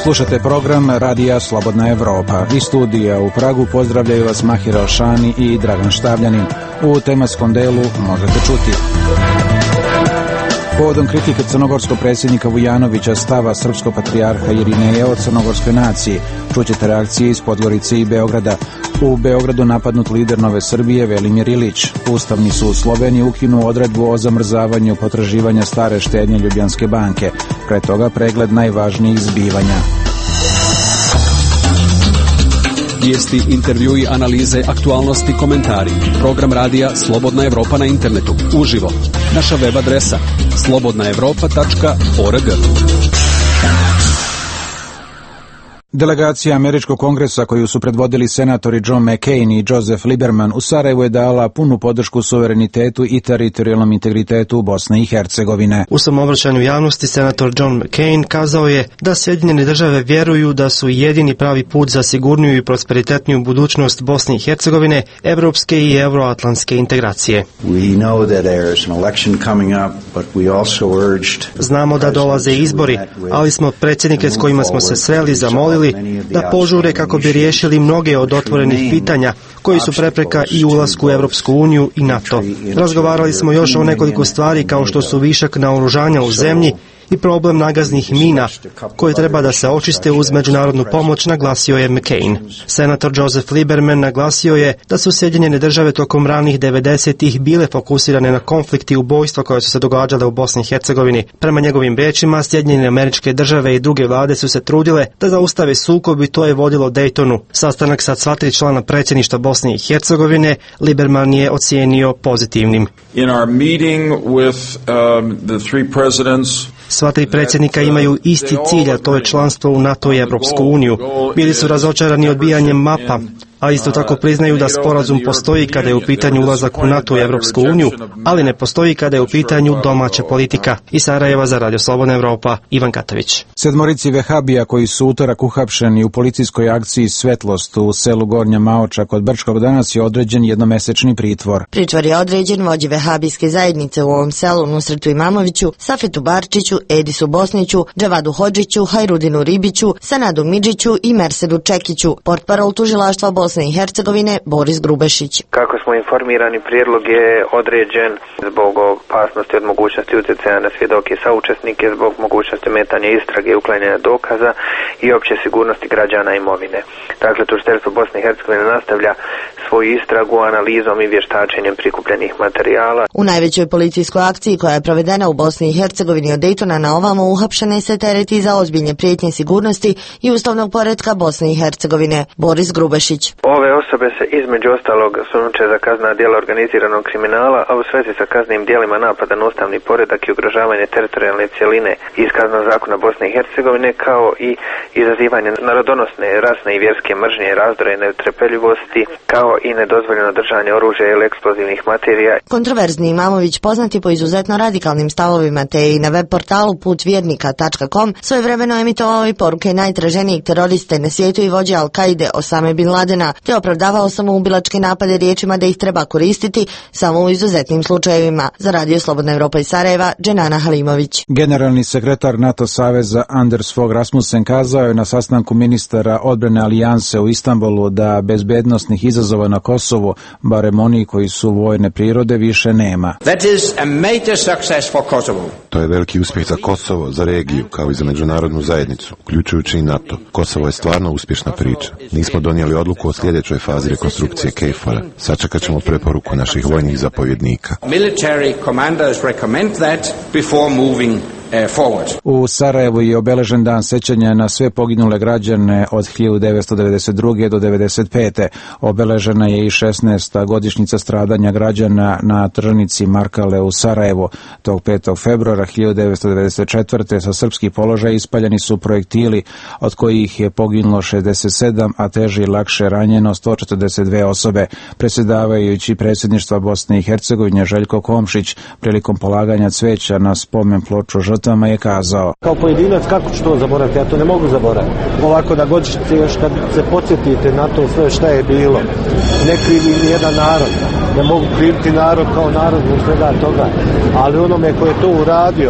Slušate program Radija Slobodna Evropa. Iz studija u Pragu pozdravljaju vas Mahir Alšani i Dragan Štavljanin. U tematskom delu možete čuti: povodom kritike crnogorskog predsjednika Vujanovića stava srpskog patrijarha Irineja o crnogorskoj naciji, čućete reakcije iz Podgorice i Beograda. U Beogradu napadnut lider Nove Srbije Velimir Ilić. Ustavni sud Slovenije ukinuo odredbu o zamrzavanju potraživanja stare štednje Ljubljanske banke. Pre toga pregled najvažnijih zbivanja. Vijesti, intervjui, analize, aktualnosti, komentari. Program radija Slobodna Evropa na internetu, uživo. Naša web adresa slobodnaevropa.org. Delegacija Američkog kongresa koju su predvodili senatori John McCain i Joseph Lieberman u Sarajevu je dala punu podršku suverenitetu i teritorijalnom integritetu Bosne i Hercegovine. U svom obraćanju javnosti senator John McCain kazao je da Sjedinjene države vjeruju da su jedini pravi put za sigurniju i prosperitetniju budućnost Bosne i Hercegovine, evropske i euroatlantske integracije. Znamo da dolaze izbori, ali smo predsjednike s kojima smo se sreli zamolili da požure kako bi riješili mnoge od otvorenih pitanja koji su prepreka i ulasku u Europsku uniju i NATO. Razgovarali smo još o nekoliko stvari kao što su višak naoružanja u zemlji i problem nagaznih mina koje treba da se očiste uz međunarodnu pomoć, naglasio je McCain. Senator Joseph Lieberman naglasio je da su Sjedinjene države tokom ranih 90-ih bile fokusirane na konflikti i ubojstva koja su se događale u Bosni i Hercegovini. Prema njegovim riječima, Sjedinjene Američke Države i druge vlade su se trudile da zaustave sukob i to je vodilo Daytonu. Sastanak sa sva tri člana predsjedništva Bosne i Hercegovine Lieberman je ocijenio pozitivnim. In our meeting with the three presidents, sva tri predsjednika imaju isti cilj, a to je članstvo u NATO i Europsku uniju. Bili su razočarani odbijanjem mapa, a isto tako priznaju da sporazum postoji kada je u pitanju ulazak u NATO i Europsku uniju, ali ne postoji kada je u pitanju domaća politika. Iz Sarajeva za Radio Slobodna Evropa, Ivan Katavić. Sedmorici vehabija koji su utorak uhapšeni u policijskoj akciji Svetlost u selu Gornja Maoča kod Brčkog danas je određen jednomesečni pritvor. Pritvor je određen vođi vehabijske zajednice u ovom selu Nusretu Imamoviću, Safetu Barčiću, Edisu Bosniću, Džavadu Hodžiću, Hajrudinu Ribiću, Sanadu Midžiću i Mersedu Čekiću. Portparol tužilaštva Bosne i Hercegovine Boris Grubešić. Kako smo informirani, prijedlog je određen zbog opasnosti od mogućnosti utjecaja na svjedoke i saučesnike, zbog mogućnosti metanja istrage i uklanjanja dokaza i opće sigurnosti građana i imovine. Dakle, tužiteljstvo Bosne i Hercegovine nastavlja svoju istragu analizom i vještačenjem prikupljenih materijala. U najvećoj policijskoj akciji koja je provedena u Bosni i Hercegovini od Daytona na ovamo uhapšene se tereti za ozbiljne prijetnje sigurnosti i ustavnog poretka Bosne i Hercegovine. Boris Grubešić. Ove osobe se između ostalog sumnjiče za kaznena djela organiziranog kriminala, a u svezi sa kaznenim djelima napada na ustavni poredak i ugrožavanje teritorijalne cjeline iz Kaznenog zakona Bosne i Hercegovine, kao i izazivanje narodonosne, rasne i vjerske mržnje, razdora i netrpeljivosti, kao i nedozvoljeno držanje oružja ili eksplozivnih materija. Kontroverzni Imamović, poznati po izuzetno radikalnim stavovima, te i na web portalu putvjernika.com, svojevremeno emitovao i poruke najtraženijeg teroriste na svijetu i vođe Al-Kaide Osame Bin Ladena, te opravdavao samoubilačke napade riječima da ih treba koristiti samo u izuzetnim slučajevima. Za Radio Slobodna Evropa iz Sarajeva, Dženana Halimović. Generalni sekretar NATO saveza Anders Fogh Rasmussen kazao je na sastanku ministara odbrane alijanse u Istanbulu da bezbednosnih izazova na Kosovu, barem oni koji su vojne prirode, više nema. To je veliki uspjeh za Kosovo, za regiju, kao i za međunarodnu zajednicu, uključujući i NATO. Kosovo je stvarno uspješna priča. Nismo donijeli odluku o sljedećoj fazi rekonstrukcije KFOR-a. Sačekat ćemo preporuku naših vojnih zapovjednika. U Sarajevu je obeležen dan sećanja na sve poginule građane od 1992. do 1995. Obeležena je i 16. godišnjica stradanja građana na tržnici Markale u Sarajevu. Tog 5. februara 1994. sa srpskih položaja ispaljeni su projektili, od kojih je poginulo 67, a teže i lakše ranjeno 142 osobe. Predsjedavajući predsjedništva Bosne i Hercegovine Željko Komšić prilikom polaganja cveća na spomen ploču žrtvama je kazao: kao pojedinac kako ću to zaboraviti, ja to ne mogu zaboraviti. Ovako na godišnjici još kad se podsjetite na to sve šta je bilo, ne krivi ni jedan narod, ne mogu kriviti narod kao narod zbog svega toga, ali onome ko je to uradio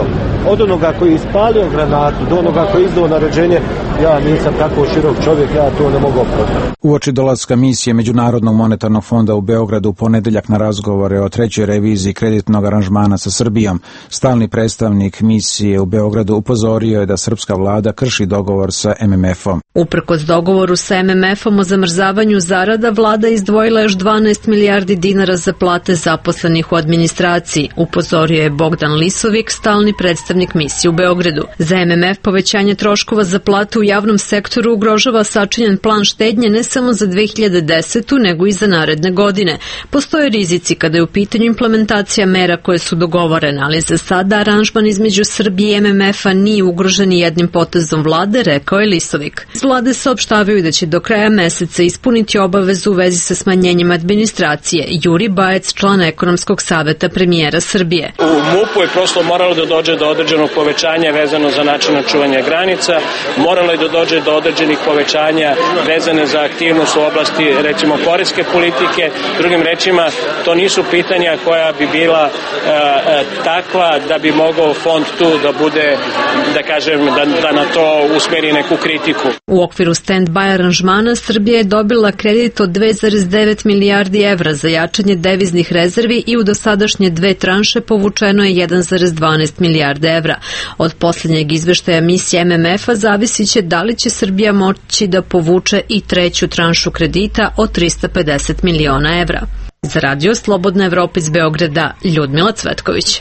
od onoga koji je ispalio granatu do onoga koji je izdao naređenje, ja nisam tako širok čovjek, ja to ne mogu opravdati. Uoči dolaska misije Međunarodnog monetarnog fonda u Beogradu u ponedeljak na razgovore o trećoj reviziji kreditnog aranžmana sa Srbijom, stalni predstavnik misije u Beogradu upozorio je da srpska vlada krši dogovor sa MMF-om. Uprkos dogovoru sa MMF-om o zamrzavanju zarada, vlada izdvojila još 12 milijardi dinara za plate zaposlenih u administraciji, upozorio je Bogdan Lisovik, stalni predstavnik misije u Beogradu. Za MMF povećanje troškova za plate u javnom sektoru ugrožava sačinjen plan štednje ne samo za 2010. nego i za naredne godine. Postoje rizici kada je u pitanju implementacija mera koje su dogovorene, ali za sada aranžman između Srbije i MMF-a nije ugrožen ni jednim potezom vlade, rekao je Lisovik. Iz vlade saopštavaju da će do kraja meseca ispuniti obavezu u vezi sa smanjenjem administracije. Juri Bajec, član ekonomskog saveta premijera Srbije. U MUP-u je prosto moralo da dođe do određenog povećanja vezano za način čuvanja granica, moralo je da dođe do određenih povećanja vezane za aktivnost u oblasti, recimo, poreske politike. Drugim rečima, to nisu pitanja koja bi bila takva da bi mogao fond tu da bude, da kažem, da na to usmeri neku kritiku. U okviru stand-by aranžmana Srbija je dobila kredit od 2,9 milijardi evra za jačanje deviznih rezervi i u dosadašnje dve tranše povučeno je 1,12 milijarde evra. Od posljednjeg izveštaja misije MMF-a zavisit će da li će Srbija moći da povuče i treću tranšu kredita od 350 miliona evra. Za radio Slobodna Evropa iz Beograda, Ljudmila Cvetković.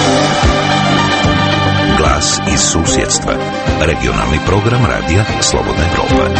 Glas iz susjedstva. Regionalni program radija Slobodna Evropa.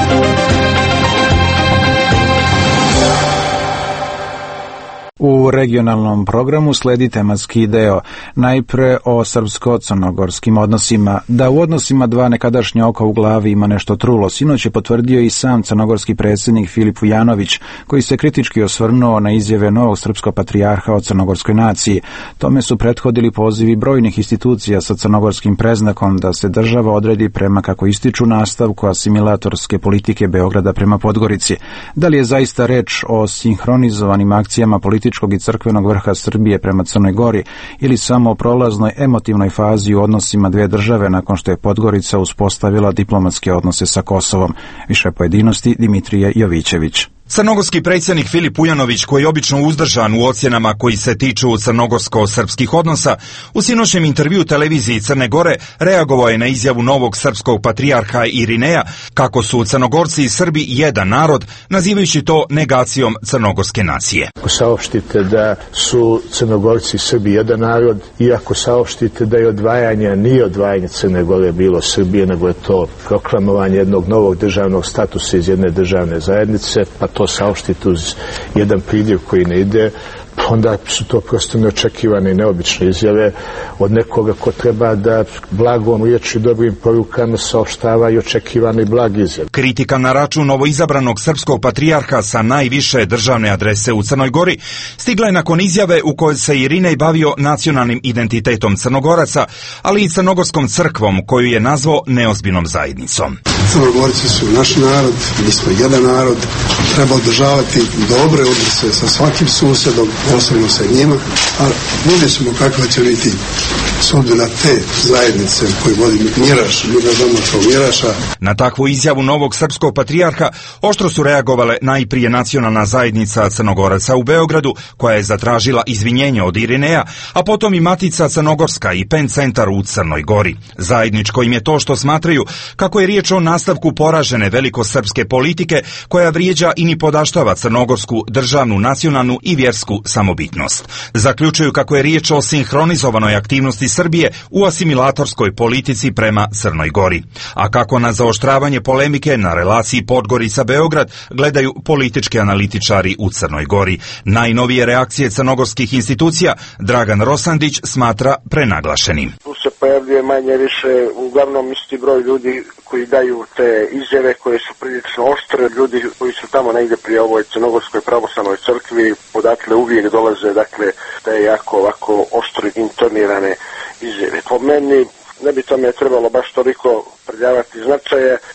U regionalnom programu sledi tematski deo, najpre o srpsko-crnogorskim odnosima. Da u odnosima dva nekadašnja oka u glavi ima nešto trulo, sinoć je potvrdio i sam crnogorski predsjednik Filip Vujanović, koji se kritički osvrnuo na izjave novog srpskog patrijarha o crnogorskoj naciji. Tome su prethodili pozivi brojnih institucija sa crnogorskim predznakom da se država odredi prema, kako ističu, nastavku asimilatorske politike Beograda prema Podgorici. Da li je zaista reč o sinhronizovanim akcijama političkog i crkvenog vrha Srbije prema Crnoj Gori ili samo o prolaznoj emotivnoj fazi u odnosima dve države nakon što je Podgorica uspostavila diplomatske odnose sa Kosovom? Više pojedinosti Dimitrije Jovićević. Crnogorski predsjednik Filip Vujanović, koji je obično uzdržan u ocjenama koji se tiču crnogorsko-srpskih odnosa, u sinoćnjem intervjuu televiziji Crne Gore reagovao je na izjavu novog srpskog patrijarha Irineja kako su Crnogorci i Srbi jedan narod, nazivajući to negacijom crnogorske nacije. Ako saopštite da su Crnogorci i Srbi jedan narod, i ako saopštite da je odvajanje, nije odvajanje Crne Gore bilo Srbije, nego je to proklamovanje jednog novog državnog statusa iz jedne državne zajednice, pa to saopštiti uz jedan pridjev koji ne ide, onda su to prosto neočekivane i neobične izjave od nekoga ko treba da blagom riječi i dobrim porukama saopštava i očekivane blag izjave. Kritika na račun novoizabranog srpskog patrijarha sa najviše državne adrese u Crnoj Gori stigla je nakon izjave u kojoj se Irinej bavio nacionalnim identitetom Crnogoraca, ali i Crnogorskom crkvom koju je nazvao neozbiljnom zajednicom. Crnogorci su naš narod, mi smo jedan narod, treba održavati dobre odnose sa svakim susjedom, posebno sa njima, a vidjet ćemo kakva će biti s obzirom na te zajednice koji vodi Miraš, mi ga znamo kao Miraša. Na takvu izjavu novog srpskog patrijarha oštro su reagovale najprije nacionalna zajednica Crnogoraca u Beogradu, koja je zatražila izvinjenje od Irineja, a potom i Matica Crnogorska i PEN centar u Crnoj Gori. Zajedničko im je to što smatraju kako je riječ o nastavku poražene velikosrpske politike koja vrijeđa i ni podaštava crnogorsku državnu, nacionalnu i vjersku samobitnost. Zaključuju kako je riječ o sinhronizovanoj aktivnosti Srbije u asimilatorskoj politici prema Crnoj Gori. A kako na zaoštravanje polemike na relaciji Podgorica-Beograd gledaju politički analitičari u Crnoj Gori. Najnovije reakcije crnogorskih institucija Dragan Rosandić smatra prenaglašenim. Tu se pojavljuje manje više uglavnom isti broj ljudi koji daju te izjave koje su prilično oštre, ljudi koji su tamo negdje pri ovoj crnogorskoj pravoslavnoj crkvi, odatle uvijek dolaze, dakle, te jako ovako oštro intonirane izjave. Po meni ne bi tome trebalo baš toliko pridavati značaje,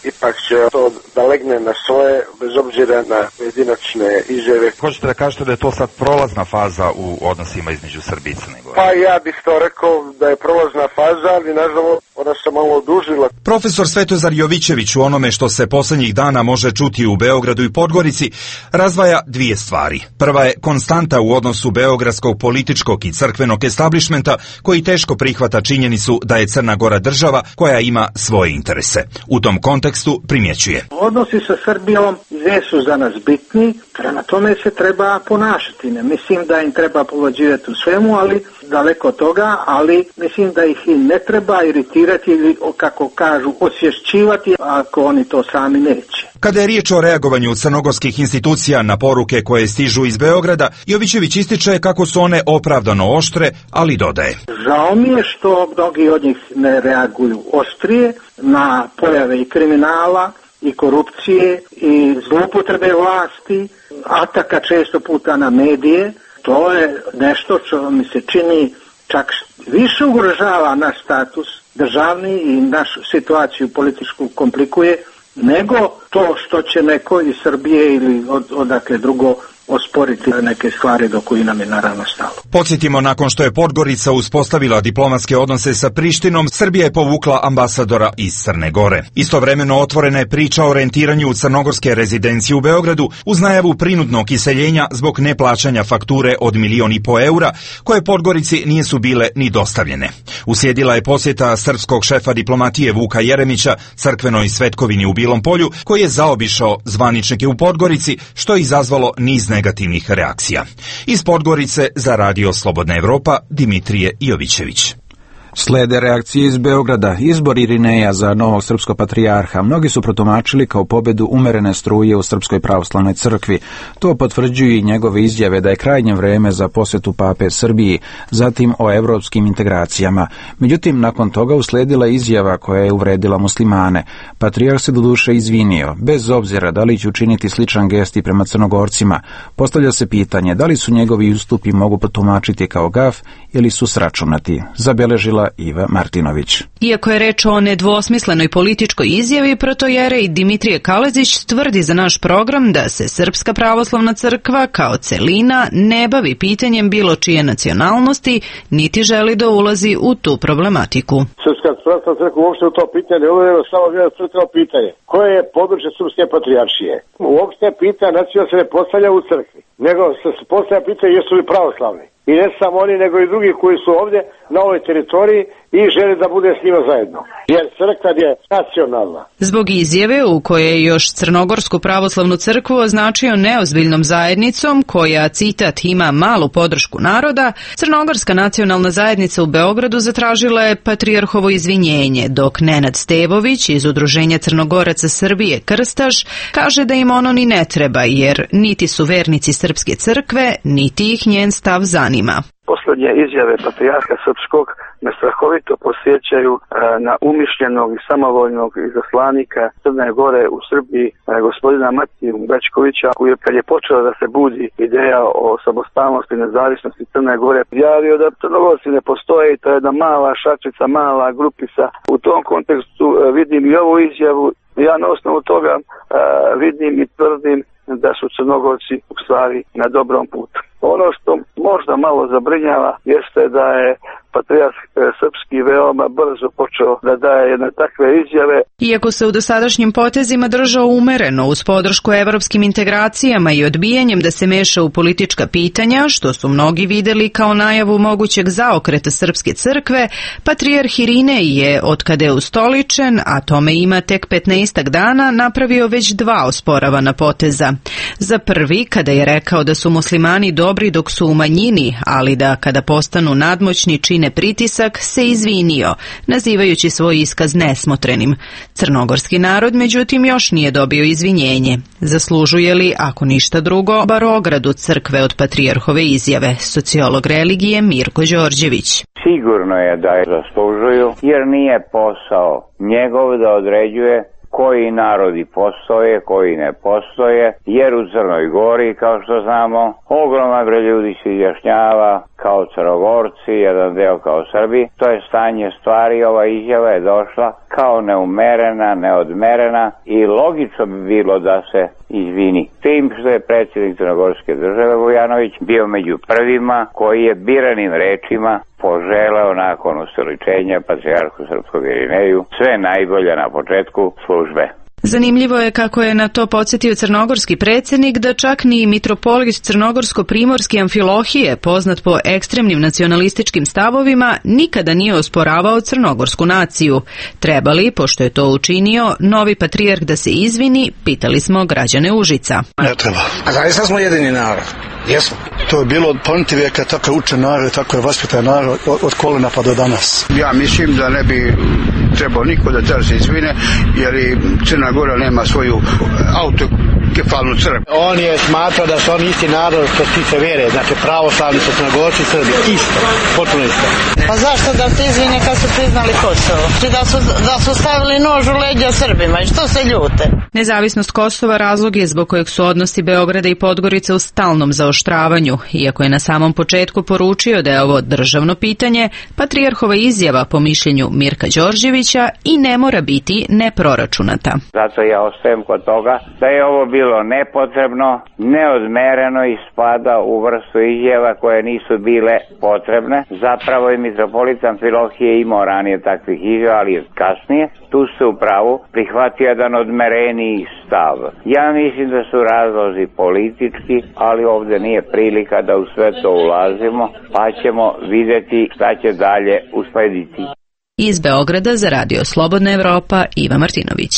ipak će to da legne na svoje, bez obzira na pojedinačne izjave. Hoćete da kažete da je to sad prolazna faza u odnosima između Srbije i Crne Gore? Pa ja bih to rekao da je prolazna faza, ali nažalost ona se malo odužila. Profesor Svetozar Jovićević u onome što se poslednjih dana može čuti u Beogradu i Podgorici razdvaja dvije stvari. Prva je konstanta u odnosu beogradskog političkog i crkvenog establišmenta koji teško prihvata činjenicu da je Crna Gora država koja ima svoje interese. U tom kontekstu primjećuje. Odnosi sa Srbijom jesu za nas bitni, prema tome se treba ponašati. Ne mislim da im treba povlađivati u svemu, ali daleko od toga, ali mislim da ih i ne treba iritirati ili, kako kažu, osvješćivati ako oni to sami neće. Kada je riječ o reagovanju crnogorskih institucija na poruke koje stižu iz Beograda, Jovićević ističe kako su one opravdano oštre, ali dodaje. Žao mi je što mnogi od njih ne reaguju oštrije na pojave i kriminala, i korupcije, i zloupotrebe vlasti, ataka često puta na medije. To je nešto što mi se čini čak više ugrožava naš status državni i našu situaciju političku komplikuje, nego to što će neko iz Srbije ili odakle drugo osporiti neke stvari do koji nam je naravno stalo. Podsjetimo, nakon što je Podgorica uspostavila diplomatske odnose sa Prištinom, Srbija je povukla ambasadora iz Crne Gore. Istovremeno otvorena je priča o rentiranju crnogorske rezidencije u Beogradu uz najavu prinudnog iseljenja zbog neplaćanja fakture od 1,5 miliona eura koje Podgorici nisu bile ni dostavljene. Uslijedila je posjeta srpskog šefa diplomatije Vuka Jeremića crkvenoj svetkovini u Bilom Polju, koji je zaobišao zvaničnike u Podgorici, što je izazvalo niz negativnih reakcija. Iz Podgorice za Radio Slobodna Evropa, Dimitrije Jovićević. Slede reakcije iz Beograda. Izbor Irineja za novog srpskog patrijarha mnogi su protumačili kao pobedu umerene struje u Srpskoj pravoslavnoj crkvi. To potvrđuju i njegove izjave da je krajnje vreme za posjetu pape Srbiji, zatim o evropskim integracijama. Međutim, nakon toga usledila izjava koja je uvredila muslimane. Patrijarh se doduše izvinio, bez obzira da li će učiniti sličan gest i prema Crnogorcima. Postavlja se pitanje da li su njegovi ustupi mogu potumačiti kao gaf ili su sračunati, zabeležila Iva Martinović. Iako je reč o nedvosmislenoj političkoj izjavi, protojerej Dimitrije Kalezić tvrdi za naš program da se Srpska pravoslavna crkva kao celina ne bavi pitanjem bilo čije nacionalnosti, niti želi da ulazi u tu problematiku. Srpska pravoslavna crkva uopšte u to pitanje ne ulazi, samo jedan crkveno pitanje. Koje je područje Srpske patrijaršije? Uopšte pitanje nacionalno se ne postavlja u crkvi, nego se postavlja pitanje jesu li pravoslavni. I ne samo oni, nego i drugi koji su ovdje na ovoj teritoriji i žele da bude s njima zajedno. Jer crkva je nacionalna. Zbog izjave u kojoj je još Crnogorsku pravoslavnu crkvu označio neozbiljnom zajednicom koja, citat, ima malu podršku naroda, Crnogorska nacionalna zajednica u Beogradu zatražila je patrijarhovo izvinjenje, dok Nenad Stevović iz Udruženja Crnogoraca Srbije Krstaš kaže da im ono ni ne treba, jer niti su vernici Srpske crkve, niti ih njen stav zanima. Posljednje izjave patrijarha srpskog me strahovito posjećaju na umišljenog i samovoljnog izaslanika Crne Gore u Srbiji, gospodina Matiju Bečkovića, koji je, kad je počela da se budi ideja o samostalnosti i nezavisnosti Crne Gore, javio da Crnogorci ne postoje i to je jedna mala šačica, mala grupica. U tom kontekstu vidim i ovu izjavu. Ja na osnovu toga vidim i tvrdim da su Crnogorci u stvari na dobrom putu. Ono što možda malo zabrinjava jeste da je patrijarh srpski veoma brzo počeo da daje jedne takve izjave. Iako se u dosadašnjim potezima držao umereno uz podršku evropskim integracijama i odbijanjem da se meša u politička pitanja, što su mnogi videli kao najavu mogućeg zaokreta Srpske crkve, patrijarh Irinej je, otkada je ustoličen, a tome ima tek 15 dana, napravio već 2 osporavana poteza. Za prvi, kada je rekao da su muslimani dobri dok su u manjini, ali da kada postanu nadmoćni čine pritisak, se izvinio, nazivajući svoj iskaz nesmotrenim. Crnogorski narod, međutim, još nije dobio izvinjenje. Zaslužuje li, ako ništa drugo, bar ogradu crkve od patrijarhove izjave, sociolog religije Mirko Đorđević. Sigurno je da je zaslužuju, jer nije posao njegov da određuje koji narodi postoje, koji ne postoje, jer u Crnoj Gori, kao što znamo, ogroman broj ljudi se izjašnjava kao Crnogorci, jedan deo kao Srbi. To je stanje stvari, ova izjava je došla kao neumerena, neodmerena i logično bi bilo da se izvini. Tim što je predsjednik Crnogorske države Vujanović bio među prvima koji je biranim rečima poželeo nakon ustoličenja patrijarhu srpskog Irineju sve najbolje na početku službe. Zanimljivo je kako je na to podsjetio crnogorski predsjednik da čak ni mitropolit crnogorsko-primorski Amfilohije, poznat po ekstremnim nacionalističkim stavovima, nikada nije osporavao crnogorsku naciju. Treba li, pošto je to učinio, novi patrijarh da se izvini, pitali smo građane Užica. Ne treba. A zaista smo jedini narod. Jesmo. To je bilo od pamtivijeka, tako je učen narod, tako je vaspitan narod od kolena pa do danas. Ja mislim da ne bi trebao niko da traži izvine, jer i Crna Gora nema svoju autokefalnu crkvu. On je smatrao da su oni isti narod što se tiče vere, znači pravoslavni su Crnogorci i Srbi, isto, potpuno isto. Pa zašto da se izvine kad su priznali Kosovo? Da su stavili nož u leđa Srbima i što se ljute? Nezavisnost Kosova razlog je zbog kojeg su odnosi Beograda i Podgorice u stalnom zaoštravanju. Iako je na samom početku poručio da je ovo državno pitanje, patrijarhova izjava po mišljenju Mirka Đorđevića i ne mora biti neproračunata. Zato ja ostajem kod toga da je ovo bilo nepotrebno, neodmereno i spada u vrstu izjava koje nisu bile potrebne. Zapravo je mitropolit Amfilohije imao ranije takvih izjava, ali kasnije, tu ste u pravu, prihvatio jedan odmereniji stav. Ja mislim da su razlozi politički, ali ovdje nije prilika da u sve to ulazimo, pa ćemo vidjeti šta će dalje uslediti. Iz Beograda za Radio Slobodna Evropa, Iva Martinović.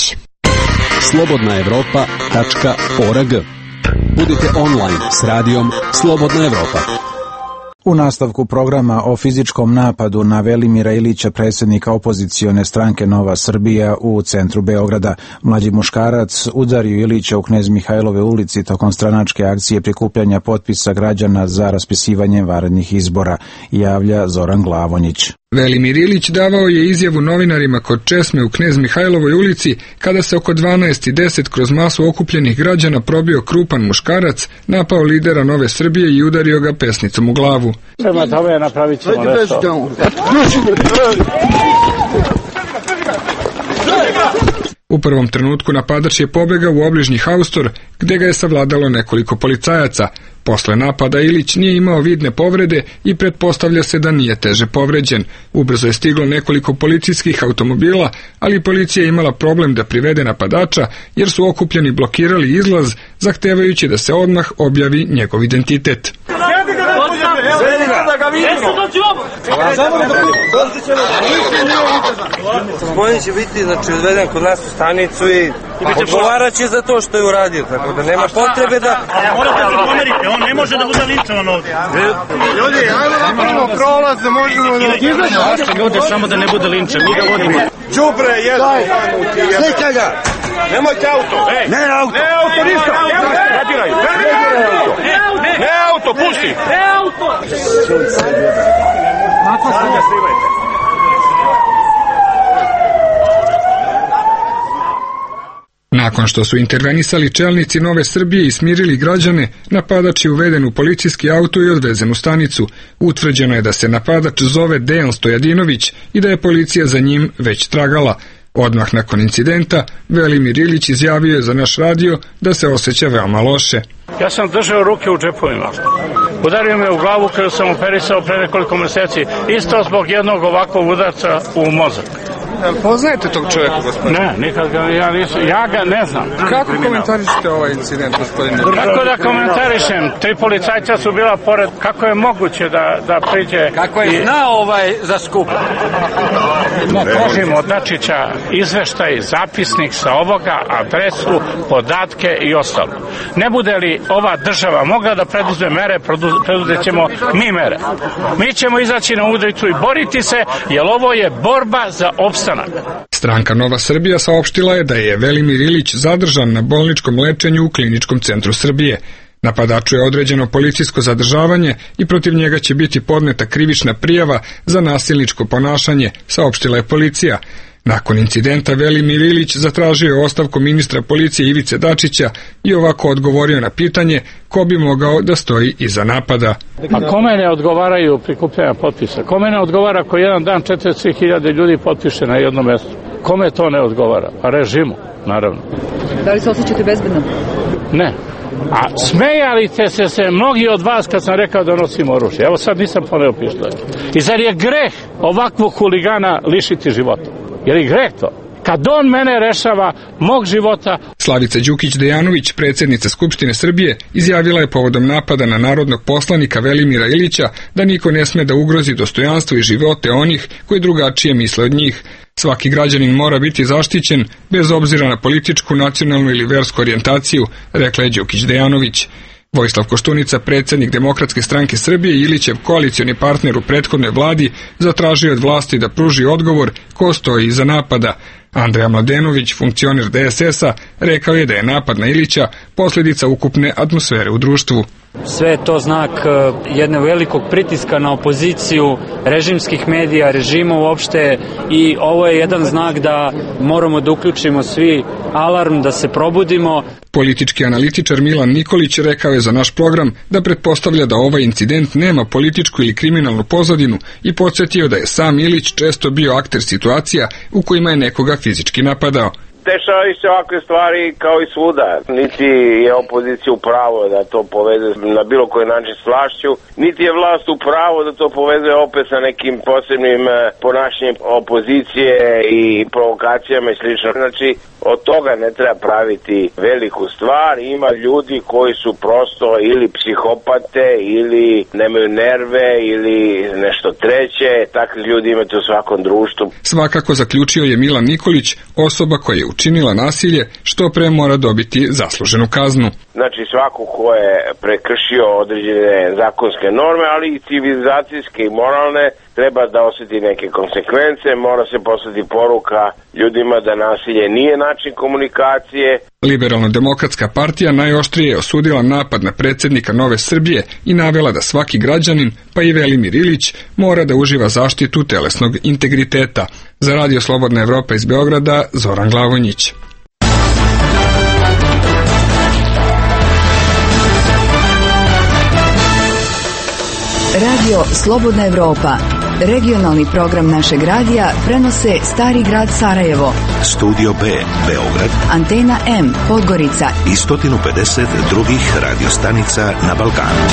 slobodnaevropa.org. Budite online s radijom Slobodna Evropa. U nastavku programa o fizičkom napadu na Velimira Ilića, predsjednika opozicione stranke Nova Srbija u centru Beograda, mlađi muškarac udario Ilića u Knez Mihajlove ulici tokom stranačke akcije prikupljanja potpisa građana za raspisivanje vanrednih izbora, javlja Zoran Glavonjić. Velimir Ilić davao je izjavu novinarima kod česme u Knez Mihajlovoj ulici kada se oko 12:10 kroz masu okupljenih građana probio krupan muškarac, napao lidera Nove Srbije i udario ga pesnicom u glavu. Prema tome napravit ćemo nešto. U prvom trenutku napadač je pobegao u obližnji haustor, gde ga je savladalo nekoliko policajaca. Posle napada Ilić nije imao vidne povrede i pretpostavlja se da nije teže povređen. Ubrzo je stiglo nekoliko policijskih automobila, ali policija je imala problem da privede napadača, jer su okupljeni blokirali izlaz, zahtevajući da se odmah objavi njegov identitet. Gospodin će biti odveden kod nas u stanicu i odgovarat će za to što je uradio, tako da nema potrebe da... Morate se pomeriti, on ne može da bude linčovan ovdje. Ljudi, ajmo napravimo prolaz da možemo da... Izađemo ovdje samo da ne bude linčan, mi ga vodimo. Đubre, jedno! Slika ga! Nemojte auto! Ne auto! Ne auto, ništa! Nadiraj! Ne auto, pusti! Ne auto! Nakon što su intervenisali čelnici Nove Srbije i smirili građane, napadač je uveden u policijski auto i odvezen u stanicu. Utvrđeno je da se napadač zove Dejan Stojadinović i da je policija za njim već tragala. Odmah nakon incidenta, Velimir Ilić izjavio je za naš radio da se osjeća veoma loše. Ja sam držao ruke u džepovima. Udario me u glavu kada sam operisao pre nekoliko mjeseci. Isto zbog jednog ovakvog udarca u mozak. Poznajete tog čovjeka, gospodine? Ne, nikad ga ja ga ne znam. Kako komentarišete ovaj incident, gospodine? Kako da komentarišem? 3 policajca su bila pored. Kako je moguće da priđe... Kako je znao za skup? Tražim od Dačića izveštaj, zapisnik sa ovoga, adresu, podatke i ostalo. Ne bude li ova država mogla da preduzme mere, preduzet ćemo mi mere. Mi ćemo izaći na ulicu i boriti se, jer ovo je borba za opstanak. Stranka Nova Srbija saopštila je da je Velimir Ilić zadržan na bolničkom lečenju u Kliničkom centru Srbije. Napadaču je određeno policijsko zadržavanje i protiv njega će biti podneta krivična prijava za nasilničko ponašanje, saopštila je policija. Nakon incidenta Velimir Ilić zatražio je ostavku ministra policije Ivice Dačića i ovako odgovorio na pitanje ko bi mogao da stoji iza napada. A kome ne odgovaraju prikupljanja potpisa? Kome ne odgovara ako jedan dan 43.000 ljudi potpiše na jednom mjestu? Kome to ne odgovara? A režimu, naravno. Da li se osjećate bezbedno? Ne. A smejali ste se mnogi od vas kad sam rekao da nosim oružje. Evo sad nisam poneo pištolj. I zar je greh ovakvog huligana lišiti života? Je li greh to? Kad on mene rešava mog života. Slavica Đukić-Dejanović, predsjednica Skupštine Srbije, izjavila je povodom napada na narodnog poslanika Velimira Ilića da niko ne sme da ugrozi dostojanstvo i živote onih koji drugačije misle od njih. Svaki građanin mora biti zaštićen bez obzira na političku, nacionalnu ili versku orijentaciju, rekla je Đukić-Dejanović. Vojislav Koštunica, predsjednik Demokratske stranke Srbije i Ilićev koalicioni partner u prethodnoj vladi, zatražio od vlasti da pruži odgovor ko stoji iza napada. Andreja Mladenović, funkcioner DSS-a, rekao je da je napad na Ilića posljedica ukupne atmosfere u društvu. Sve je to znak jednog velikog pritiska na opoziciju, režimskih medija, režima uopšte, i ovo je jedan znak da moramo da uključimo svi alarm, da se probudimo. Politički analitičar Milan Nikolić rekao je za naš program da pretpostavlja da ovaj incident nema političku ili kriminalnu pozadinu i podsjetio da je sam Ilić često bio akter situacija u kojima je nekoga fizički napadao. Dešavaju se ovakve stvari kao i svuda. Niti je opozicija u pravo da to povede na bilo koji način s vlašću, niti je vlast u pravo da to povede opet sa nekim posebnim ponašanjem opozicije i provokacijama i slično. Znači, od toga ne treba praviti veliku stvar. Ima ljudi koji su prosto ili psihopate, ili nemaju nerve, ili nešto treće. Takvi ljudi imate u svakom društvu. Svakako, zaključio je Milan Nikolić, osoba koja je učinila nasilje što pre mora dobiti zasluženu kaznu. Znači, svako ko je prekršio određene zakonske norme, ali i civilizacijske i moralne, treba da osjeti neke konsekvence, mora se poslati poruka ljudima da nasilje nije način komunikacije. Liberalno-demokratska partija najoštrije je osudila napad na predsjednika Nove Srbije i navela da svaki građanin, pa i Velimir Ilić, mora da uživa zaštitu telesnog integriteta. Za Radio Slobodna Evropa iz Beograda, Zoran Glavonjić. Radio Slobodna Evropa. Regionalni program našeg radija prenose Stari grad Sarajevo, Studio B Beograd, Antena M Podgorica i 150 drugih radiostanica na Balkanu.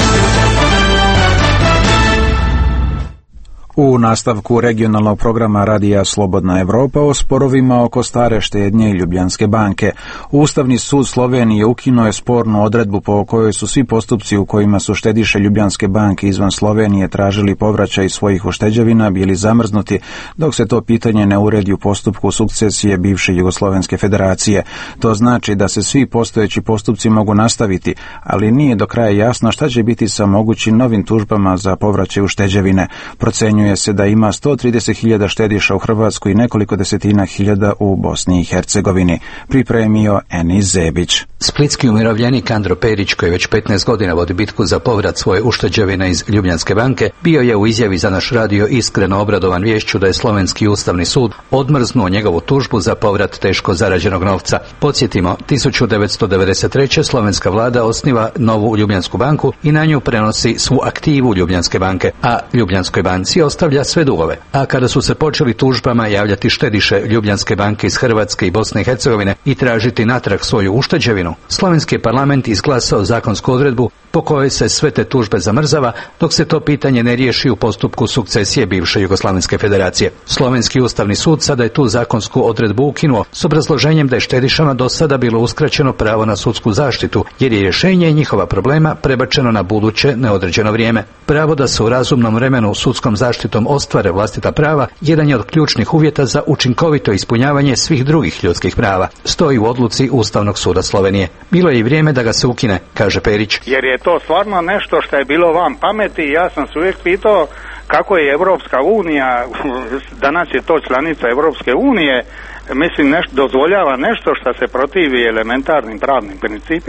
U nastavku regionalnog programa Radija Slobodna Evropa o sporovima oko stare štednje i Ljubljanske banke. Ustavni sud Slovenije ukinuo je spornu odredbu po kojoj su svi postupci u kojima su štediše Ljubljanske banke izvan Slovenije tražili povraćaj svojih ušteđevina bili zamrznuti, dok se to pitanje ne uredi u postupku sukcesije bivše Jugoslovenske federacije. To znači da se svi postojeći postupci mogu nastaviti, ali nije do kraja jasno šta će biti sa mogućim novim tužbama za povraćaj ušteđevine. Procenjuje se da ima 130.000 štediša u Hrvatskoj i nekoliko desetina hiljada u Bosni i Hercegovini. Pripremio Enis Zebić. Splitski umirovljenik Andro Perić, koji već 15 godina vodi bitku za povrat svoje ušteđevine iz Ljubljanske banke, bio je u izjavi za naš radio iskreno obradovan viješću da je Slovenski ustavni sud odmrznuo njegovu tužbu za povrat teško zarađenog novca. Podsjetimo, 1993. slovenska vlada osniva novu Ljubljansku banku i na nju prenosi svu aktivu Ljubljanske banke, a Ljubljanskoj banci ostavlja sve dugove. A kada su se počeli tužbama javljati štediše Ljubljanske banke iz Hrvatske i Bosne i Hercegovine i tražiti natrag svoju ušteđevinu, slovenski parlament izglasao zakonsku odredbu po kojoj se sve te tužbe zamrzava dok se to pitanje ne riješi u postupku sukcesije bivše Jugoslavenske federacije. Slovenski ustavni sud sada je tu zakonsku odredbu ukinuo s obrazloženjem da je štedišama do sada bilo uskraćeno pravo na sudsku zaštitu, jer je rješenje njihova problema prebačeno na buduće neodređeno vrijeme. Pravo da se u razumnom vremenu sudskom zaštitom ostvare vlastita prava jedan je od ključnih uvjeta za učinkovito ispunjavanje svih drugih ljudskih prava, stoji u odluci Ustavnog suda Slovenije. Bilo je i vrijeme da ga se ukine, kaže Perić. Jer je to stvarno nešto što je bilo van pameti. Ja sam se uvijek pitao kako je Evropska unija, danas je to članica Evropske unije, mislim dozvoljava nešto što se protivi elementarnim pravnim principima.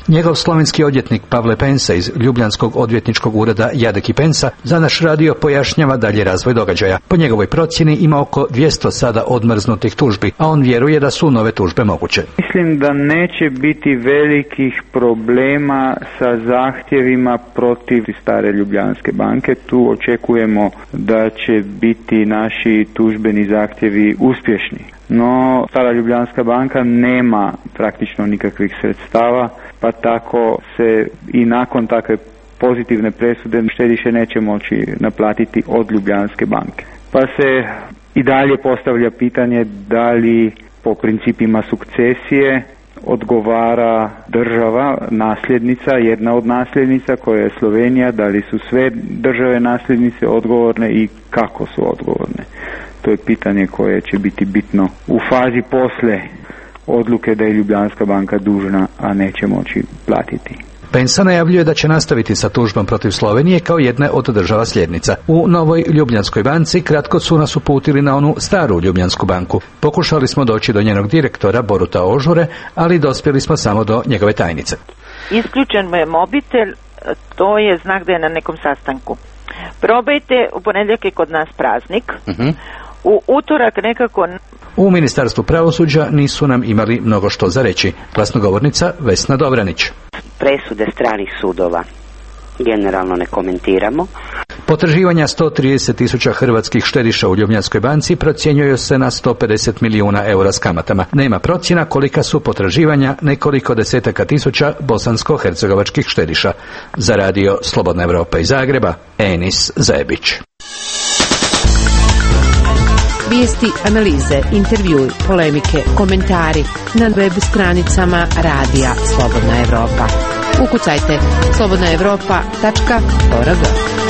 Njegov slovenski odvjetnik Pavle Pensa iz Ljubljanskog odvjetničkog ureda Jadek i Pensa za naš radio pojašnjava dalje razvoj događaja. Po njegovoj procjeni ima oko 200 sada odmrznutih tužbi, a on vjeruje da su nove tužbe moguće. Mislim da neće biti velikih problema sa zahtjevima protiv stare Ljubljanske banke. Tu očekujemo da će biti naši tužbeni zahtjevi uspješni. No, stara Ljubljanska banka nema praktično nikakvih sredstava, pa tako se i nakon takve pozitivne presude štediše neće moći naplatiti od Ljubljanske banke. Pa se i dalje postavlja pitanje da li po principima sukcesije odgovara država, nasljednica, jedna od nasljednica koja je Slovenija, da li su sve države nasljednice odgovorne i kako su odgovorne. To je pitanje koje će biti bitno u fazi posle odluke da je Ljubljanska banka dužna, a neće moći platiti. Pensa najavljuje da će nastaviti sa tužbom protiv Slovenije kao jedne od država sljednica. U novoj Ljubljanskoj banci kratko su nas uputili na onu staru Ljubljansku banku. Pokušali smo doći do njenog direktora Boruta Ožure, ali dospjeli smo samo do njegove tajnice. Isključen mu je mobitel, to je znak da je na nekom sastanku. Probajte, u ponedjeljak je kod nas praznik. U utorak nekako... U Ministarstvu pravosuđa nisu nam imali mnogo što za reći. Glasnogovornica Vesna Dobranić. Presude stranih sudova generalno ne komentiramo. Potraživanja 130.000 hrvatskih štediša u Ljubljanskoj banci procjenjuju se na 150 milijuna eura s kamatama. Nema procjena kolika su potraživanja nekoliko desetaka tisuća bosansko-hercegovačkih štediša. Za radio Slobodna Evropa iz Zagreba, Enis Zebić. Vijesti, analize, intervjui, polemike, komentari na web stranicama radija Slobodna Evropa. Ukucajte slobodnaevropa.org.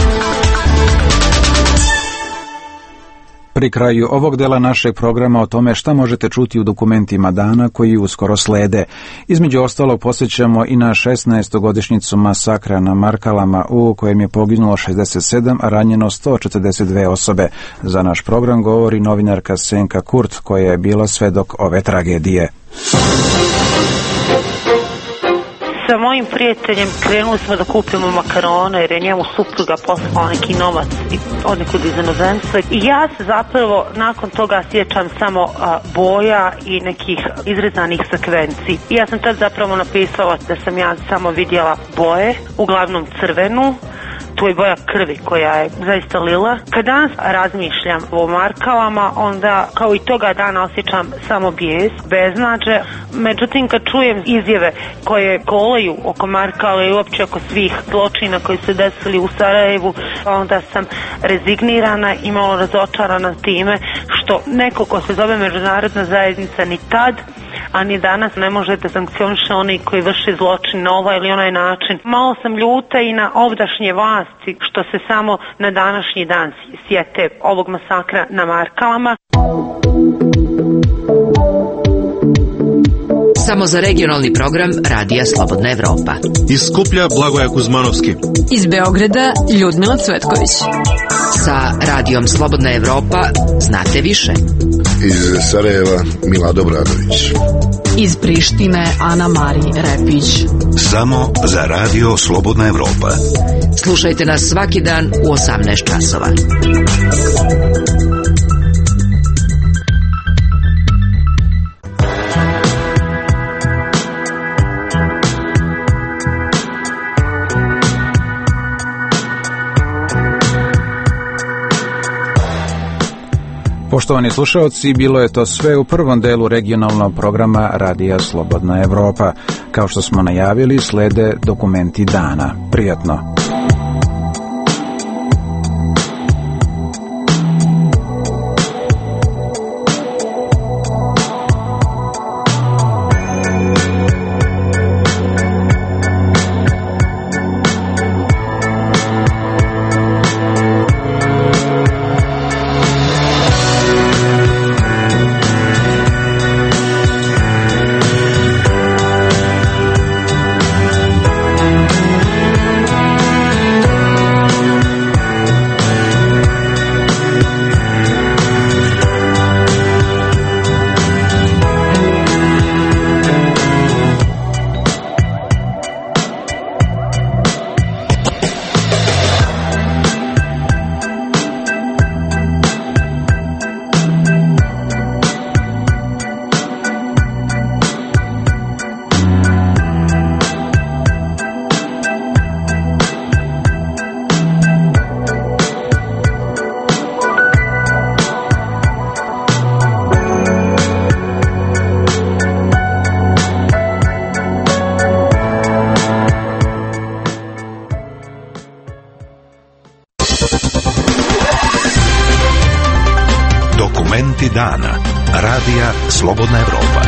Pri kraju ovog dela našeg programa o tome šta možete čuti u dokumentima dana koji uskoro slede. Između ostalog posjećamo i na 16. godišnjicu masakra na Markalama u kojem je poginulo 67, a ranjeno 142 osobe. Za naš program govori novinarka Senka Kurt koja je bila svedok ove tragedije. Sa mojim prijateljem krenuli smo da kupimo makarone jer je njemu supruga poslala neki novac od nekog iz inozemstva i ja se zapravo nakon toga sjećam samo boja i nekih izrezanih sekvenci. I ja sam tad zapravo napisala da sam ja samo vidjela boje, uglavnom crvenu, tu je boja krvi koja je zaista lila. Kad danas razmišljam o Markalama, onda kao i toga dana osjećam samo bijes, beznađe. Međutim, kad čujem izjave koje kolaju oko Markala i uopće oko svih zločina koji su desili u Sarajevu, onda sam rezignirana i malo razočarana time što neko ko se zove međunarodna zajednica ni tad, a ni danas ne može da sankcioniše oni koji vrši zločin na ovaj ili onaj način. Malo sam ljuta i na ovdašnje vlasti što se samo na današnji dan sjete ovog masakra na Markalama. Samo za regionalni program Radija Slobodna Evropa. Iz Skuplja Blagoja Kuzmanovski. Iz Beograda Ljudmila Cvetković. Sa Radijom Slobodna Evropa znate više. Iz Sarajeva Mila Dobradović. Iz Prištine Ana Mari Repić. Samo za Radio Slobodna Evropa. Slušajte nas svaki dan u 18 časova. Poštovani slušalci, bilo je to sve u prvom delu regionalnog programa Radija Slobodna Evropa. Kao što smo najavili, slede dokumenti dana. Prijatno! Dokumenti dana. Radija Slobodna Evropa.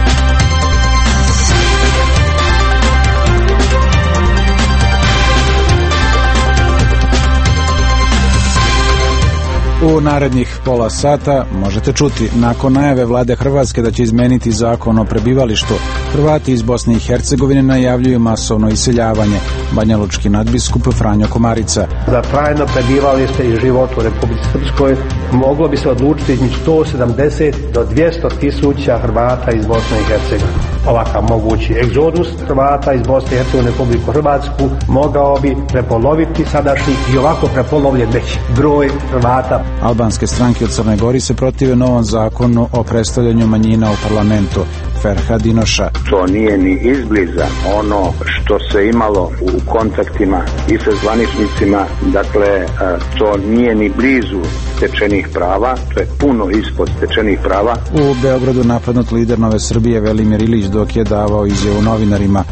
U narednih pola sata možete čuti, nakon najave vlade Hrvatske da će izmeniti zakon o prebivalištu, Hrvati iz Bosne i Hercegovine najavljuju masovno iseljavanje. Banjalučki nadbiskup Franjo Komarica. Za trajno prebivalište i život u Republici Srpskoj moglo bi se odlučiti između 170 do 200 tisuća Hrvata iz Bosne i Hercegovine. Ovakav mogući egzodus Hrvata iz Bosne i Hercegovine u Republiku Hrvatsku mogao bi prepoloviti sadašnji i ovako prepolovljen već broj Hrvata. Albanske stranke u Crnoj Gori se protive novom zakonu o predstavljanju manjina u parlamentu. Ferhad Inoša. To nije ni izbliza ono što se imalo u kontaktima i sa zvaničnicima, dakle to nije ni blizu stečenih prava, to je puno ispod stečenih prava. U Beogradu napadnut lider Nove Srbije Velimir Ilić dok je davao izjavu novinarima.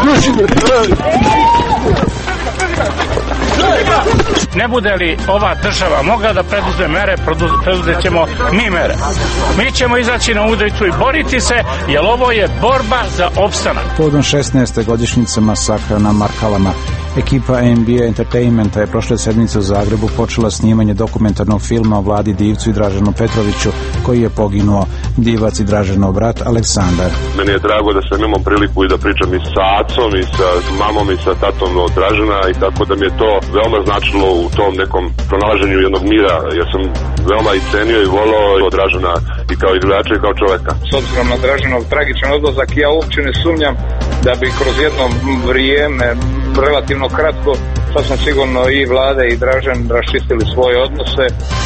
Ne bude li ova država mogla da preduzme mere, preduzet ćemo mi mere. Mi ćemo izaći na ulicu i boriti se, jer ovo je borba za opstanak. Povodom 16. godišnjice masakra na Markalama, ekipa NBA Entertainmenta je prošle sedmice u Zagrebu počela snimanje dokumentarnog filma o Vladi Divcu i Draženu Petroviću, koji je poginuo. Divac i Draženov brat Aleksandar. Meni je drago da sam imao priliku i da pričam i sa acom i sa mamom i sa tatom od Dražena, i tako da mi je to veoma značilo u tom nekom pronalaženju jednog mira, jer sam veoma i cenio i volao od Dražena i kao igrača i kao čoveka. S obzirom na Draženov tragičan odlazak, ja uopće ne sumnjam da bi kroz jedno vrijeme relativno kratko, sasvim sigurno i Vlada i Dražen raščistili svoje odnose.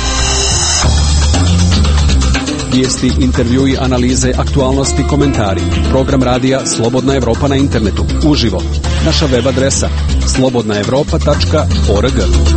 Vijesti, intervjui, analize, aktualnosti, komentari. Program radija Slobodna Evropa na internetu. Uživo. Naša web adresa slobodnaevropa.org.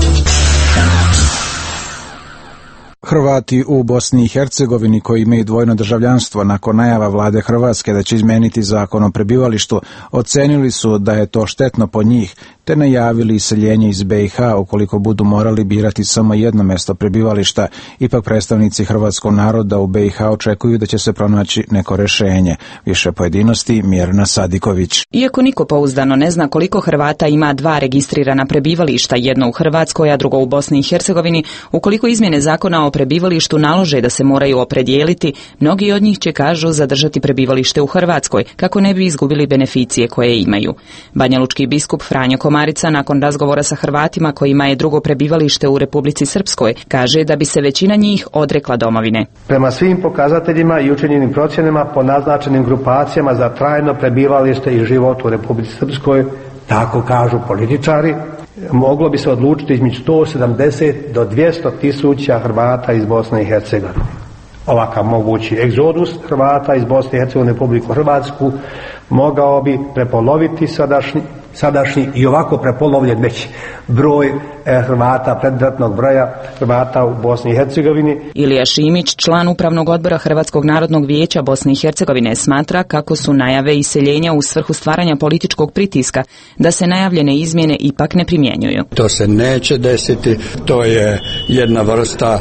Hrvati u Bosni i Hercegovini koji imaju dvojno državljanstvo nakon najava vlade Hrvatske da će izmeniti zakon o prebivalištu ocenili su da je to štetno po njih, te najavili iseljenje iz BiH ukoliko budu morali birati samo jedno mjesto prebivališta. Ipak predstavnici hrvatskog naroda u BiH očekuju da će se pronaći neko rješenje. Više pojedinosti Mirna Sadiković. Iako niko pouzdano ne zna koliko Hrvata ima dva registrirana prebivališta, jedno u Hrvatskoj, a drugo u Bosni i Hercegovini, ukoliko izmjene zakona o prebivalištu nalože da se moraju opredijeliti, mnogi od njih će, kažu, zadržati prebivalište u Hrvatskoj kako ne bi izgubili beneficije koje imaju. Banjalučki biskup Franjo Komarica nakon razgovora sa Hrvatima kojima je drugo prebivalište u Republici Srpskoj kaže da bi se većina njih odrekla domovine. Prema svim pokazateljima i učinjenim procjenama po naznačenim grupacijama za trajno prebivalište i život u Republici Srpskoj, tako kažu političari, moglo bi se odlučiti između 170 do 200 tisuća Hrvata iz Bosne i Hercegovine. Ovakav mogući egzodus Hrvata iz Bosne i Hercegovine u Republiku Hrvatsku mogao bi prepoloviti sadašnji i ovako prepolovljen već broj Hrvata, predratnog broja Hrvata u Bosni i Hercegovini. Ilija Šimić, član upravnog odbora Hrvatskog narodnog vijeća Bosne i Hercegovine, smatra kako su najave iseljenja u svrhu stvaranja političkog pritiska da se najavljene izmjene ipak ne primjenjuju. To se neće desiti, to je jedna vrsta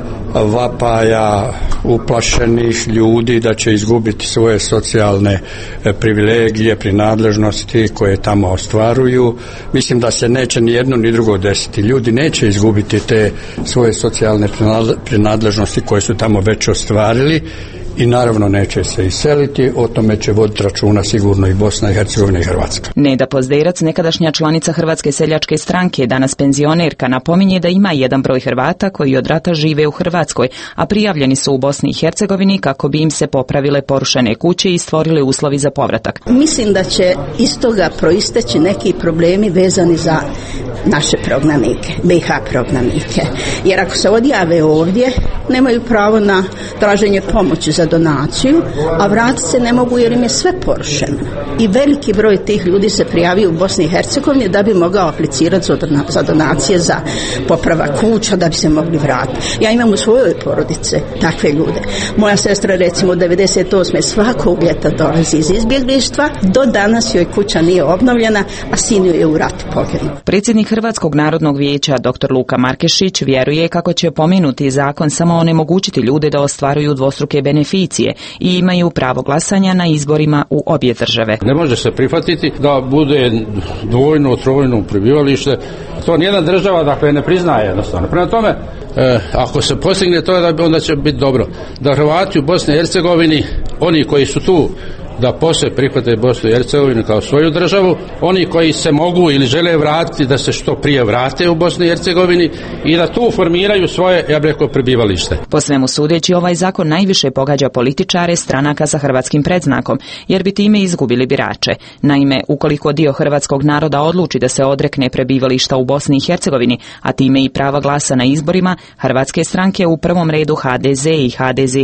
vapaja uplašenih ljudi da će izgubiti svoje socijalne privilegije, prinadležnosti koje tamo ostvaruju. Mislim da se neće ni jedno ni drugo desiti. Ljudi neće izgubiti te svoje socijalne prinadležnosti koje su tamo već ostvarili i naravno neće se iseliti, o tome će voditi računa sigurno i Bosna i Hercegovina i Hrvatska. Neda Pozderac, nekadašnja članica Hrvatske seljačke stranke, danas penzionerka, napominje da ima jedan broj Hrvata koji od rata žive u Hrvatskoj, a prijavljeni su u Bosni i Hercegovini kako bi im se popravile porušene kuće i stvorile uslovi za povratak. Mislim da će iz toga proisteći neki problemi vezani za naše prognanike, BiH prognanike. Jer ako se odjave ovdje, nemaju pravo na traženje pomoći za donaciju, a vratiti se ne mogu jer im je sve porušeno. I veliki broj tih ljudi se prijavio u Bosni i Hercegovini da bi mogao aplicirati za donacije za popravak kuća, da bi se mogli vratiti. Ja imam u svojoj porodici takve ljude. Moja sestra recimo 98. svakog ljeta dolazi iz izbjeglištva, do danas joj kuća nije obnovljena, a sin joj je u ratu poginuo. Predsjednik Hrvatskog narodnog vijeća dr. Luka Markešić vjeruje kako će pomenuti zakon samo onemogućiti ljude da ostvaruju dvostruke beneficije i imaju pravo glasanja na izborima u obje države. Ne može se prihvatiti da bude dvojno, trojno prebivalište. To nijedna država dakle ne priznaje jednostavno. Prema tome, ako se postigne to, onda će biti dobro. Da Hrvati u Bosni i Hercegovini, oni koji su tu, da poslije prihvate Bosnu i Hercegovinu kao svoju državu, oni koji se mogu ili žele vratiti da se što prije vrate u Bosni i Hercegovini i da tu formiraju svoje, ja bih rekao, prebivalište. Po svemu sudeći, ovaj zakon najviše pogađa političare stranaka sa hrvatskim predznakom, jer bi time izgubili birače. Naime, ukoliko dio hrvatskog naroda odluči da se odrekne prebivališta u Bosni i Hercegovini, a time i prava glasa na izborima, hrvatske stranke, u prvom redu HDZ i HDZ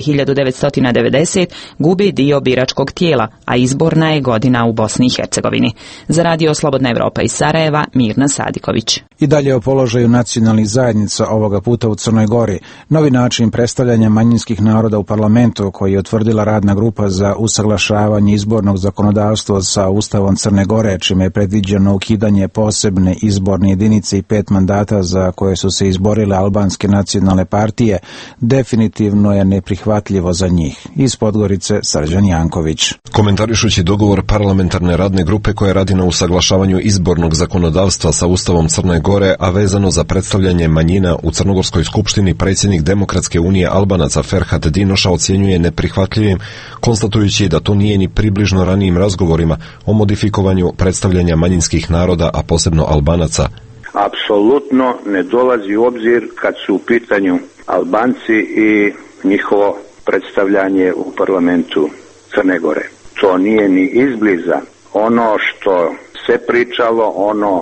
1990, gube dio biračkog tijela, a izborna je godina u Bosni i Hercegovini. Za Radio Slobodna Evropa iz Sarajeva, Mirna Sadiković. I dalje o položaju nacionalnih zajednica, ovoga puta u Crnoj Gori. Novi način predstavljanja manjinskih naroda u parlamentu, koji je utvrdila radna grupa za usaglašavanje izbornog zakonodavstva sa Ustavom Crne Gore, čime je predviđeno ukidanje posebne izborne jedinice i 5 mandata za koje su se izborile albanske nacionalne partije, definitivno je neprihvatljivo za njih. Iz Podgorice, Srđan Janković. Komentarišući dogovor parlamentarne radne grupe koja radi na usaglašavanju izbornog zakonodavstva sa Ustavom Crne Gore, a vezano za predstavljanje manjina u Crnogorskoj skupštini, predsjednik Demokratske unije Albanaca Ferhat Dinoša ocjenjuje neprihvatljivim, konstatujući da to nije ni približno ranijim razgovorima o modifikovanju predstavljanja manjinskih naroda, a posebno Albanaca. Apsolutno ne dolazi u obzir kad su u pitanju Albanci i njihovo predstavljanje u parlamentu Crne Gore. To nije ni izbliza ono što se pričalo, ono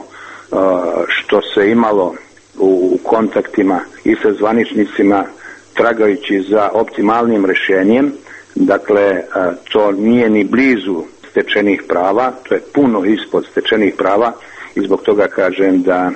što se imalo u kontaktima i sa zvaničnicima tragajući za optimalnim rješenjem. Dakle, to nije ni blizu stečenih prava, to je puno ispod stečenih prava i zbog toga kažem da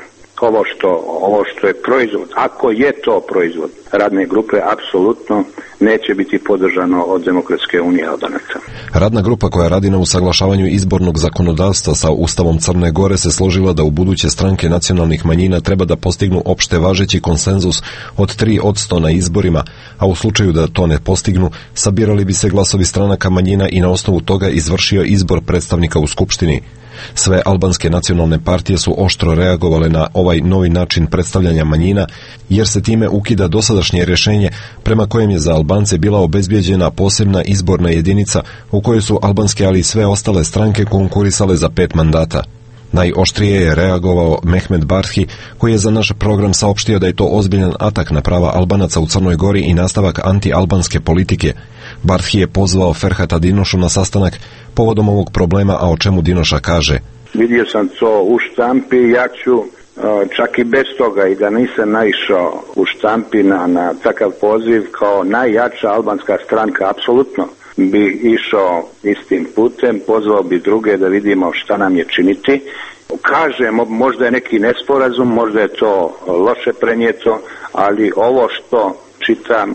ovo što je proizvod, ako je to proizvod radne grupe, apsolutno neće biti podržano od Demokratske unije Albanaca. Radna grupa koja radi na usaglašavanju izbornog zakonodavstva sa Ustavom Crne Gore se složila da u buduće stranke nacionalnih manjina treba da postignu opšte važeći konsenzus od 3% na izborima, a u slučaju da to ne postignu, sabirali bi se glasovi stranaka manjina i na osnovu toga izvršio izbor predstavnika u Skupštini. Sve albanske nacionalne partije su oštro reagovale na ovaj novi način predstavljanja manjina, jer se time ukida dosadašnje rješenje prema kojem je za Albance bila obezbijeđena posebna izborna jedinica u kojoj su albanske, ali i sve ostale stranke konkurisale za 5 mandata. Najoštrije je reagovao Mehmet Barhi, koji je za naš program saopštio da je to ozbiljan atak na prava Albanaca u Crnoj Gori i nastavak anti-albanske politike. Barhi je pozvao Ferhata Dinošu na sastanak povodom ovog problema, a o čemu Dinoša kaže: Vidio sam to u štampi, ja ću čak i bez toga i da nisam naišao u štampi na takav poziv kao najjača albanska stranka, apsolutno bi išao istim putem, pozvao bi druge da vidimo šta nam je činiti. Kažem, možda je neki nesporazum, možda je to loše prenijeto, ali ovo što čitam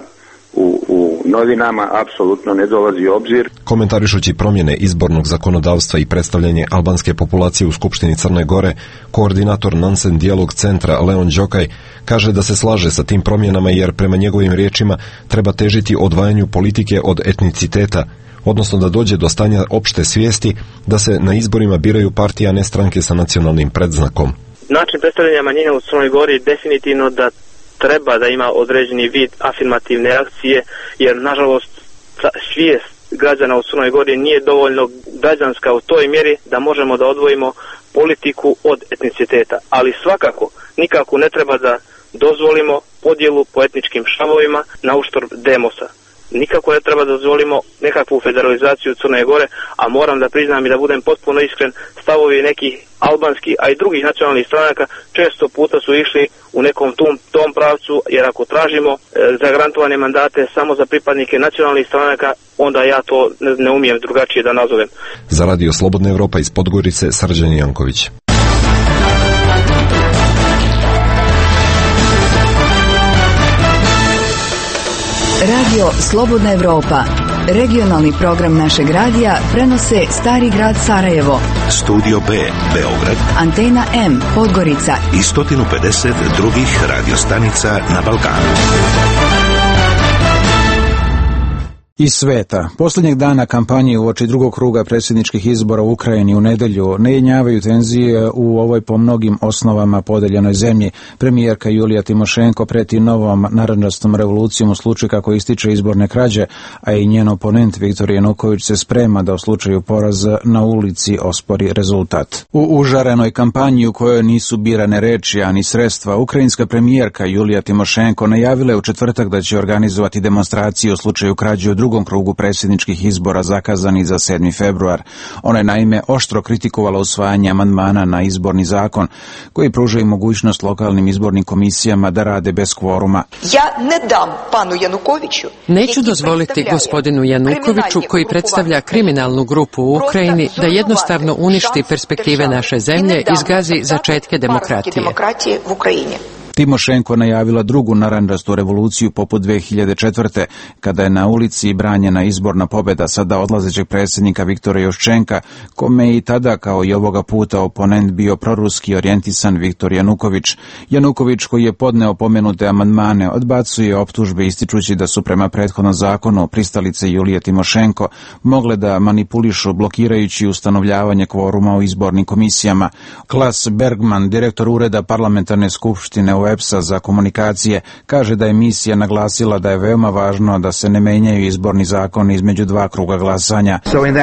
u novinama apsolutno ne dolazi u obzir. Komentarišući promjene izbornog zakonodavstva i predstavljanje albanske populacije u Skupštini Crne Gore, koordinator Nansen dijalog centra Leon Đokaj kaže da se slaže sa tim promjenama jer prema njegovim riječima treba težiti odvajanju politike od etniciteta, odnosno da dođe do stanja opšte svijesti da se na izborima biraju partije, a ne stranke sa nacionalnim predznakom. Način predstavljanja manjina u Crnoj Gori definitivno da treba da ima određeni vid afirmativne akcije, jer nažalost svijest građana u Crnoj Gori nije dovoljno građanska u toj mjeri da možemo da odvojimo politiku od etniciteta. Ali svakako nikako ne treba da dozvolimo podjelu po etničkim šavovima na uštrb demosa. Nikako ne treba da dozvolimo nekakvu federalizaciju Crne Gore, a moram da priznam i da budem potpuno iskren, stavovi nekih albanskih, a i drugih nacionalnih stranaka često puta su išli u nekom tom pravcu pravcu, jer ako tražimo zagarantovane mandate samo za pripadnike nacionalnih stranaka, onda ja to ne umijem drugačije da nazovem. Za Radio Slobodna Evropa iz Podgorice, Srđan Janković. Radio Slobodna Evropa, regionalni program našeg radija, prenose Stari grad Sarajevo, Studio B, Beograd, Antena M, Podgorica i 150 drugih radiostanica na Balkanu. Iz sveta. Posljednjeg dana kampanje uoči drugog kruga predsjedničkih izbora u Ukrajini u nedjelju ne jenjavaju tenzije u ovoj po mnogim osnovama podeljenoj zemlji. Premijerka Julija Timošenko preti novom narandžastom revolucijom u slučaju kako ističe izborne krađe, a i njen oponent Viktor Januković se sprema da u slučaju poraza na ulici ospori rezultat. U užarenoj kampanji u kojoj nisu birane reči, ani sredstva, ukrajinska premijerka Julija Timošenko najavila je u četvrtak da će organizovati demonstraciju u slučaju krađe u drugom krugu predsjedničkih izbora zakazani za 7. februar. Ona je naime oštro kritikovala usvajanje amandmana na izborni zakon koji pruža i mogućnost lokalnim izbornim komisijama da rade bez kvoruma. Ja ne dam panu Janukoviću. Neću dozvoliti gospodinu Janukoviću, koji predstavlja kriminalnu grupu u Ukrajini, da jednostavno uništi perspektive naše zemlje i zgazi začetke demokratije u Ukrajini. Timošenko najavila drugu narandžastu revoluciju poput 2004. kada je na ulici branjena izborna pobjeda sada odlazećeg predsjednika Viktora Juščenka, kome je i tada kao i ovoga puta oponent bio proruski orijentisan Viktor Januković. Januković, koji je podneo pomenute amandmane, odbacuje optužbe ističući da su prema prethodnom zakonu pristalice Julije Timošenko mogle da manipulišu blokirajući ustanovljavanje kvoruma u izbornim komisijama. Klas Bergman, direktor ureda parlamentarne skupštine u EPS-a za komunikacije, kaže da je misija naglasila da je veoma važno da se ne menjaju izborni zakoni između dva kruga glasanja.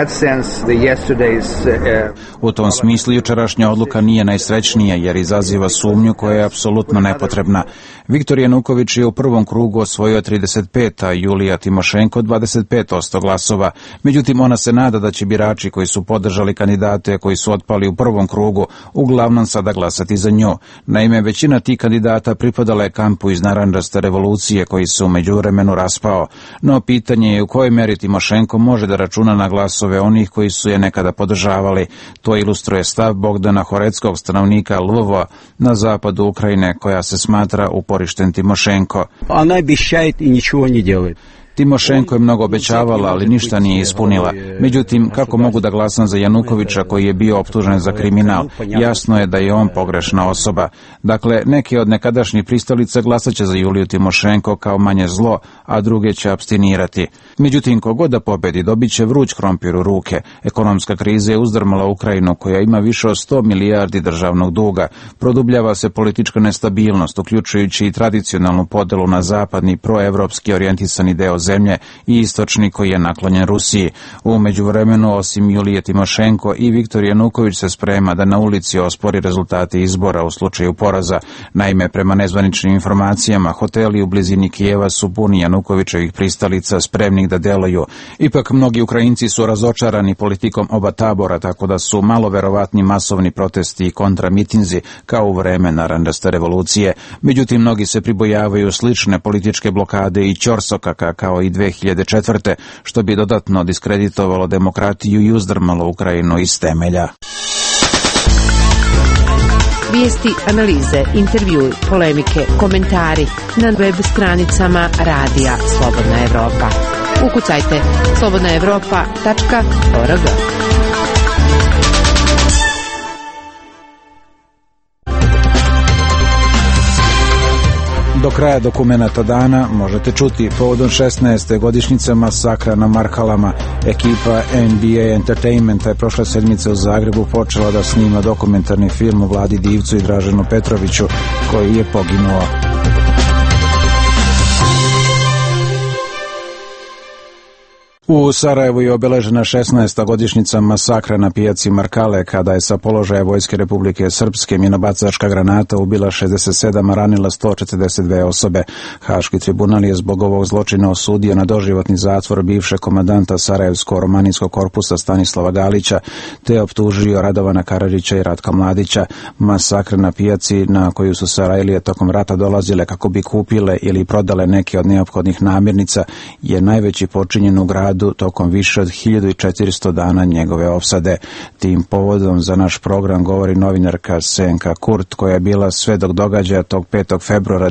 U tom smislu jučerašnja odluka nije najsrećnija jer izaziva sumnju koja je apsolutno nepotrebna. Viktor Januković je u prvom krugu osvojio 35, a Julija Timošenko 25% glasova. Međutim, ona se nada da će birači koji su podržali kandidate koji su otpali u prvom krugu uglavnom sada glasati za nju. Naime, većina tih kandidata pripadala je kampu iz narandžaste revolucije koji se u međuvremenu raspao. No pitanje je u kojoj meri Timošenko može da računa na glasove onih koji su je nekada podržavali. To ilustruje stav Bogdana Horeckog, stanovnika Lvova na zapadu Ukrajine, koja se smatra uporišten Timošenko. Ona обещает i ničего не делает. Timošenko je mnogo obećavala, ali ništa nije ispunila. Međutim, kako mogu da glasam za Janukovića koji je bio optužen za kriminal? Jasno je da je on pogrešna osoba. Dakle, neke od nekadašnjih pristalica glasaće za Juliju Timošenko kao manje zlo, a druge će apstinirati. Međutim, kogod da pobedi, dobit će vruć krompir u ruke. Ekonomska kriza je uzdrmala Ukrajinu, koja ima više od 100 milijardi državnog duga. Produbljava se politička nestabilnost, uključujući i tradicionalnu podelu na zapadni, proevropski orijentisani deo zemlje i istočni koji je naklonjen Rusiji. U međuvremenu, osim Julije Timošenko, i Viktor Januković se sprema da na ulici ospori rezultate izbora u slučaju poraza. Naime, prema nezvaničnim informacijama, hoteli u blizini Kijeva su puni Janukovićevih pristalica spremnih da deluju. Ipak, mnogi Ukrajinci su razočarani politikom oba tabora, tako da su malo verovatni masovni protesti i kontramitinzi kao u vreme narandžaste revolucije. Međutim, mnogi se pribojavaju slične političke blokade i ćorsokaka kao i 2004. što bi dodatno diskreditovalo demokratiju i uzdrmalo Ukrajinu iz temelja. Vijesti, analize, intervjui, polemike, komentari na web stranicama Radija Slobodna Evropa. Ukucajte slobodnaevropa.org. Do kraja dokumenata dana možete čuti povodom 16. godišnjice masakra na Marhalama. Ekipa NBA Entertainmenta je prošle sedmice u Zagrebu počela da snima dokumentarni film o Vladi Divcu i Draženu Petroviću, koji je poginuo. U Sarajevu je obeležena 16. godišnjica masakra na pijaci Markale, kada je sa položaja Vojske Republike Srpske minobacačka granata ubila 67, a ranila 142 osobe. Haški tribunal je zbog ovog zločina osudio na doživotni zatvor bivšeg komandanta Sarajevsko-romanijskog korpusa Stanislava Galića, te optužio Radovana Karadžića i Ratka Mladića. Masakr na pijaci, na koju su Sarajlije tokom rata dolazile kako bi kupile ili prodale neke od neophodnih namirnica, je najveći počinjen u gradu tokom više od 1400 dana njegove opsade. Tim povodom za naš program govori novinarka Senka Kurt, koja je bila svedok događaja tog 5. februara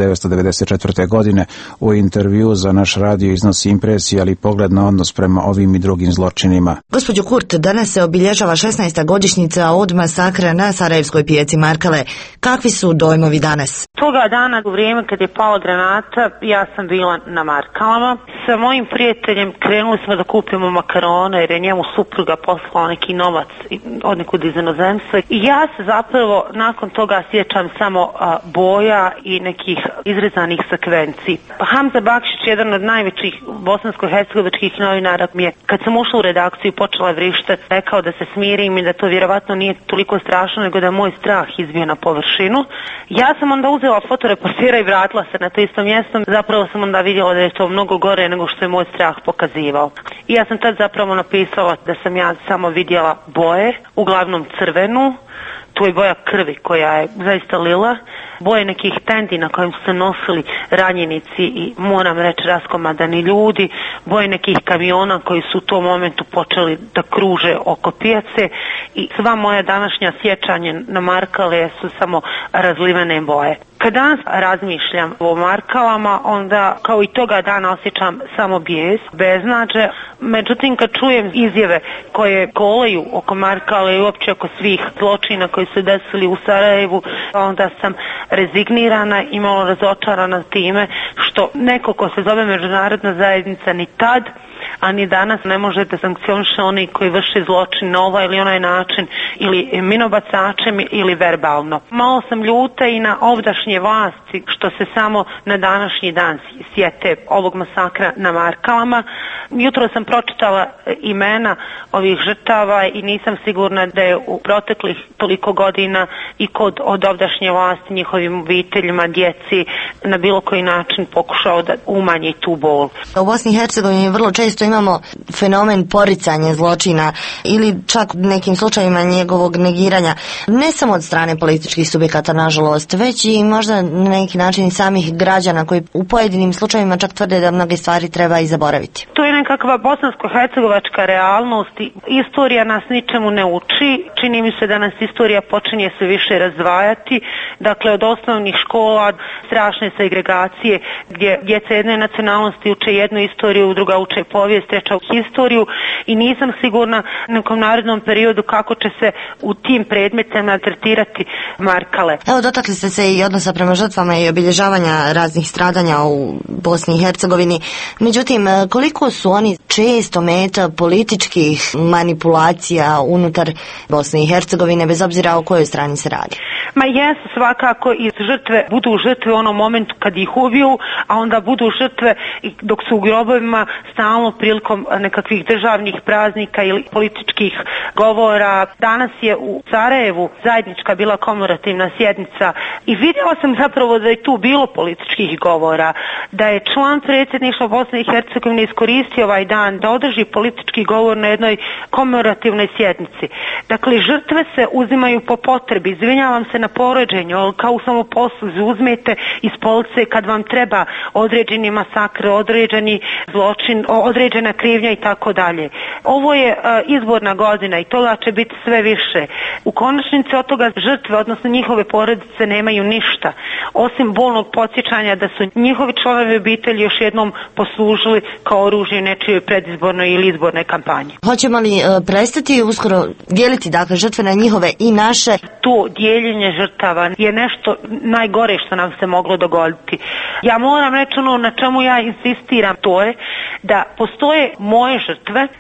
1994. godine. U intervju za naš radio iznosi impresije, ali i pogled na odnos prema ovim i drugim zločinima. Gospođo Kurt, danas se obilježava 16. godišnjica od masakra na sarajevskoj pijaci Markale. Kakvi su dojmovi danas? Toga dana, u vrijeme kad je pala granata, ja sam bila na Markalama. Sa mojim prijateljem krenuli smo da kupimo makarone, jer je njemu supruga poslala neki novac od nekud iz inozemstva. I ja se zapravo nakon toga sjećam samo boja i nekih izrezanih sekvenci. Hamza Bakšić, jedan od najvećih bosansko-hercegovačkih novinara, mi je, kad sam ušla u redakciju i počela vrištati, rekao da se smirim i da to vjerovatno nije toliko strašno, nego da je moj strah izbio na površinu. Ja sam onda uzela fotoreportira i vratila se na to isto mjesto. Zapravo sam onda vidjela da je to mnogo gore nego što je moj strah pokazivao. I ja sam tad zapravo napisala da sam ja samo vidjela boje, uglavnom crvenu, tu je boja krvi koja je zaista lila, boje nekih tendi na kojim su se nosili ranjenici i, moram reći, raskomadani ljudi, boje nekih kamiona koji su u tom momentu počeli da kruže oko pijace i sva moja današnja sjećanja na Markale su samo razlivene boje. Kad danas razmišljam o Markalama, onda kao i toga dana osjećam samo bijes, beznađe. Međutim, kad čujem izjave koje koleju oko Markale i uopće oko svih zločina koji su desili u Sarajevu, onda sam rezignirana i malo razočarana time što neko ko se zove međunarodna zajednica ni tad, a ni danas ne može da sankcioniše oni koji vrše zločin na ovaj ili onaj način, ili minobacačem ili verbalno. Malo sam ljuta i na ovdašnje vlasti što se samo na današnji dan sjete ovog masakra na Markalama. Jutro sam pročitala imena ovih žrtava i nisam sigurna da je u proteklih toliko godina i kod od ovdašnje vlasti njihovim obiteljima, djeci na bilo koji način pokušao da umanji tu bol. U Bosni i Hercegovini vrlo često imamo fenomen poricanja zločina ili čak nekim slučajima njegovog negiranja, ne samo od strane političkih subjekata, nažalost, već i možda na neki način i samih građana koji u pojedinim slučajevima čak tvrde da mnoge stvari treba i zaboraviti. To je nekakva bosansko-hercegovačka realnost i istorija nas ničemu ne uči. Čini mi se da nas istorija počinje sve više razdvajati. Dakle, od osnovnih škola, strašne segregacije gdje djeca jedne nacionalnosti uče jednu istoriju, druga uče povijest, treća historiju i nisam sigurna u nekom narednom periodu kako će se u tim predmetima tretirati Markale. Evo, dotakli ste se i odnosa prema žrtvama i obilježavanja raznih stradanja u Bosni i Hercegovini. Međutim, koliko su oni često meta političkih manipulacija unutar Bosne i Hercegovine, bez obzira o kojoj strani se radi? Ma jesu, svakako, i žrtve budu žrtve u onom momentu kad ih ubiju, a onda budu žrtve dok su u grobovima stalno prilikom nekakvih državnih praznika ili političkih govora. Danas je u Sarajevu zajednička bila komemorativna sjednica i vidjela sam zapravo da je tu bilo političkih govora, da je član predsjedništva Bosne i Hercegovine iskoristio ovaj dan da održi politički govor na jednoj komemorativnoj sjednici. Dakle, žrtve se uzimaju po potrebi. Izvinjavam se na povređenju, ali kao u samoposluzi uzmete iz police kad vam treba određeni masakr, određeni zločin, određena krivnja i tako dalje. Ovo je izborna godina i toga će biti sve više. U konačnici od toga žrtve, odnosno njihove porodice, nemaju ništa, osim bolnog podsjećanja da su njihovi članovi obitelji još jednom poslužili kao oružje nečijoj predizbornoj ili izbornoj kampanji. Hoćemo li prestati uskoro dijeliti, dakle, žrtve na njihove i naše? To dijeljenje žrtava je nešto najgore što nam se moglo dogoditi. Ja moram reći ono na čemu ja insistiram, to je da postoje moje žrtve,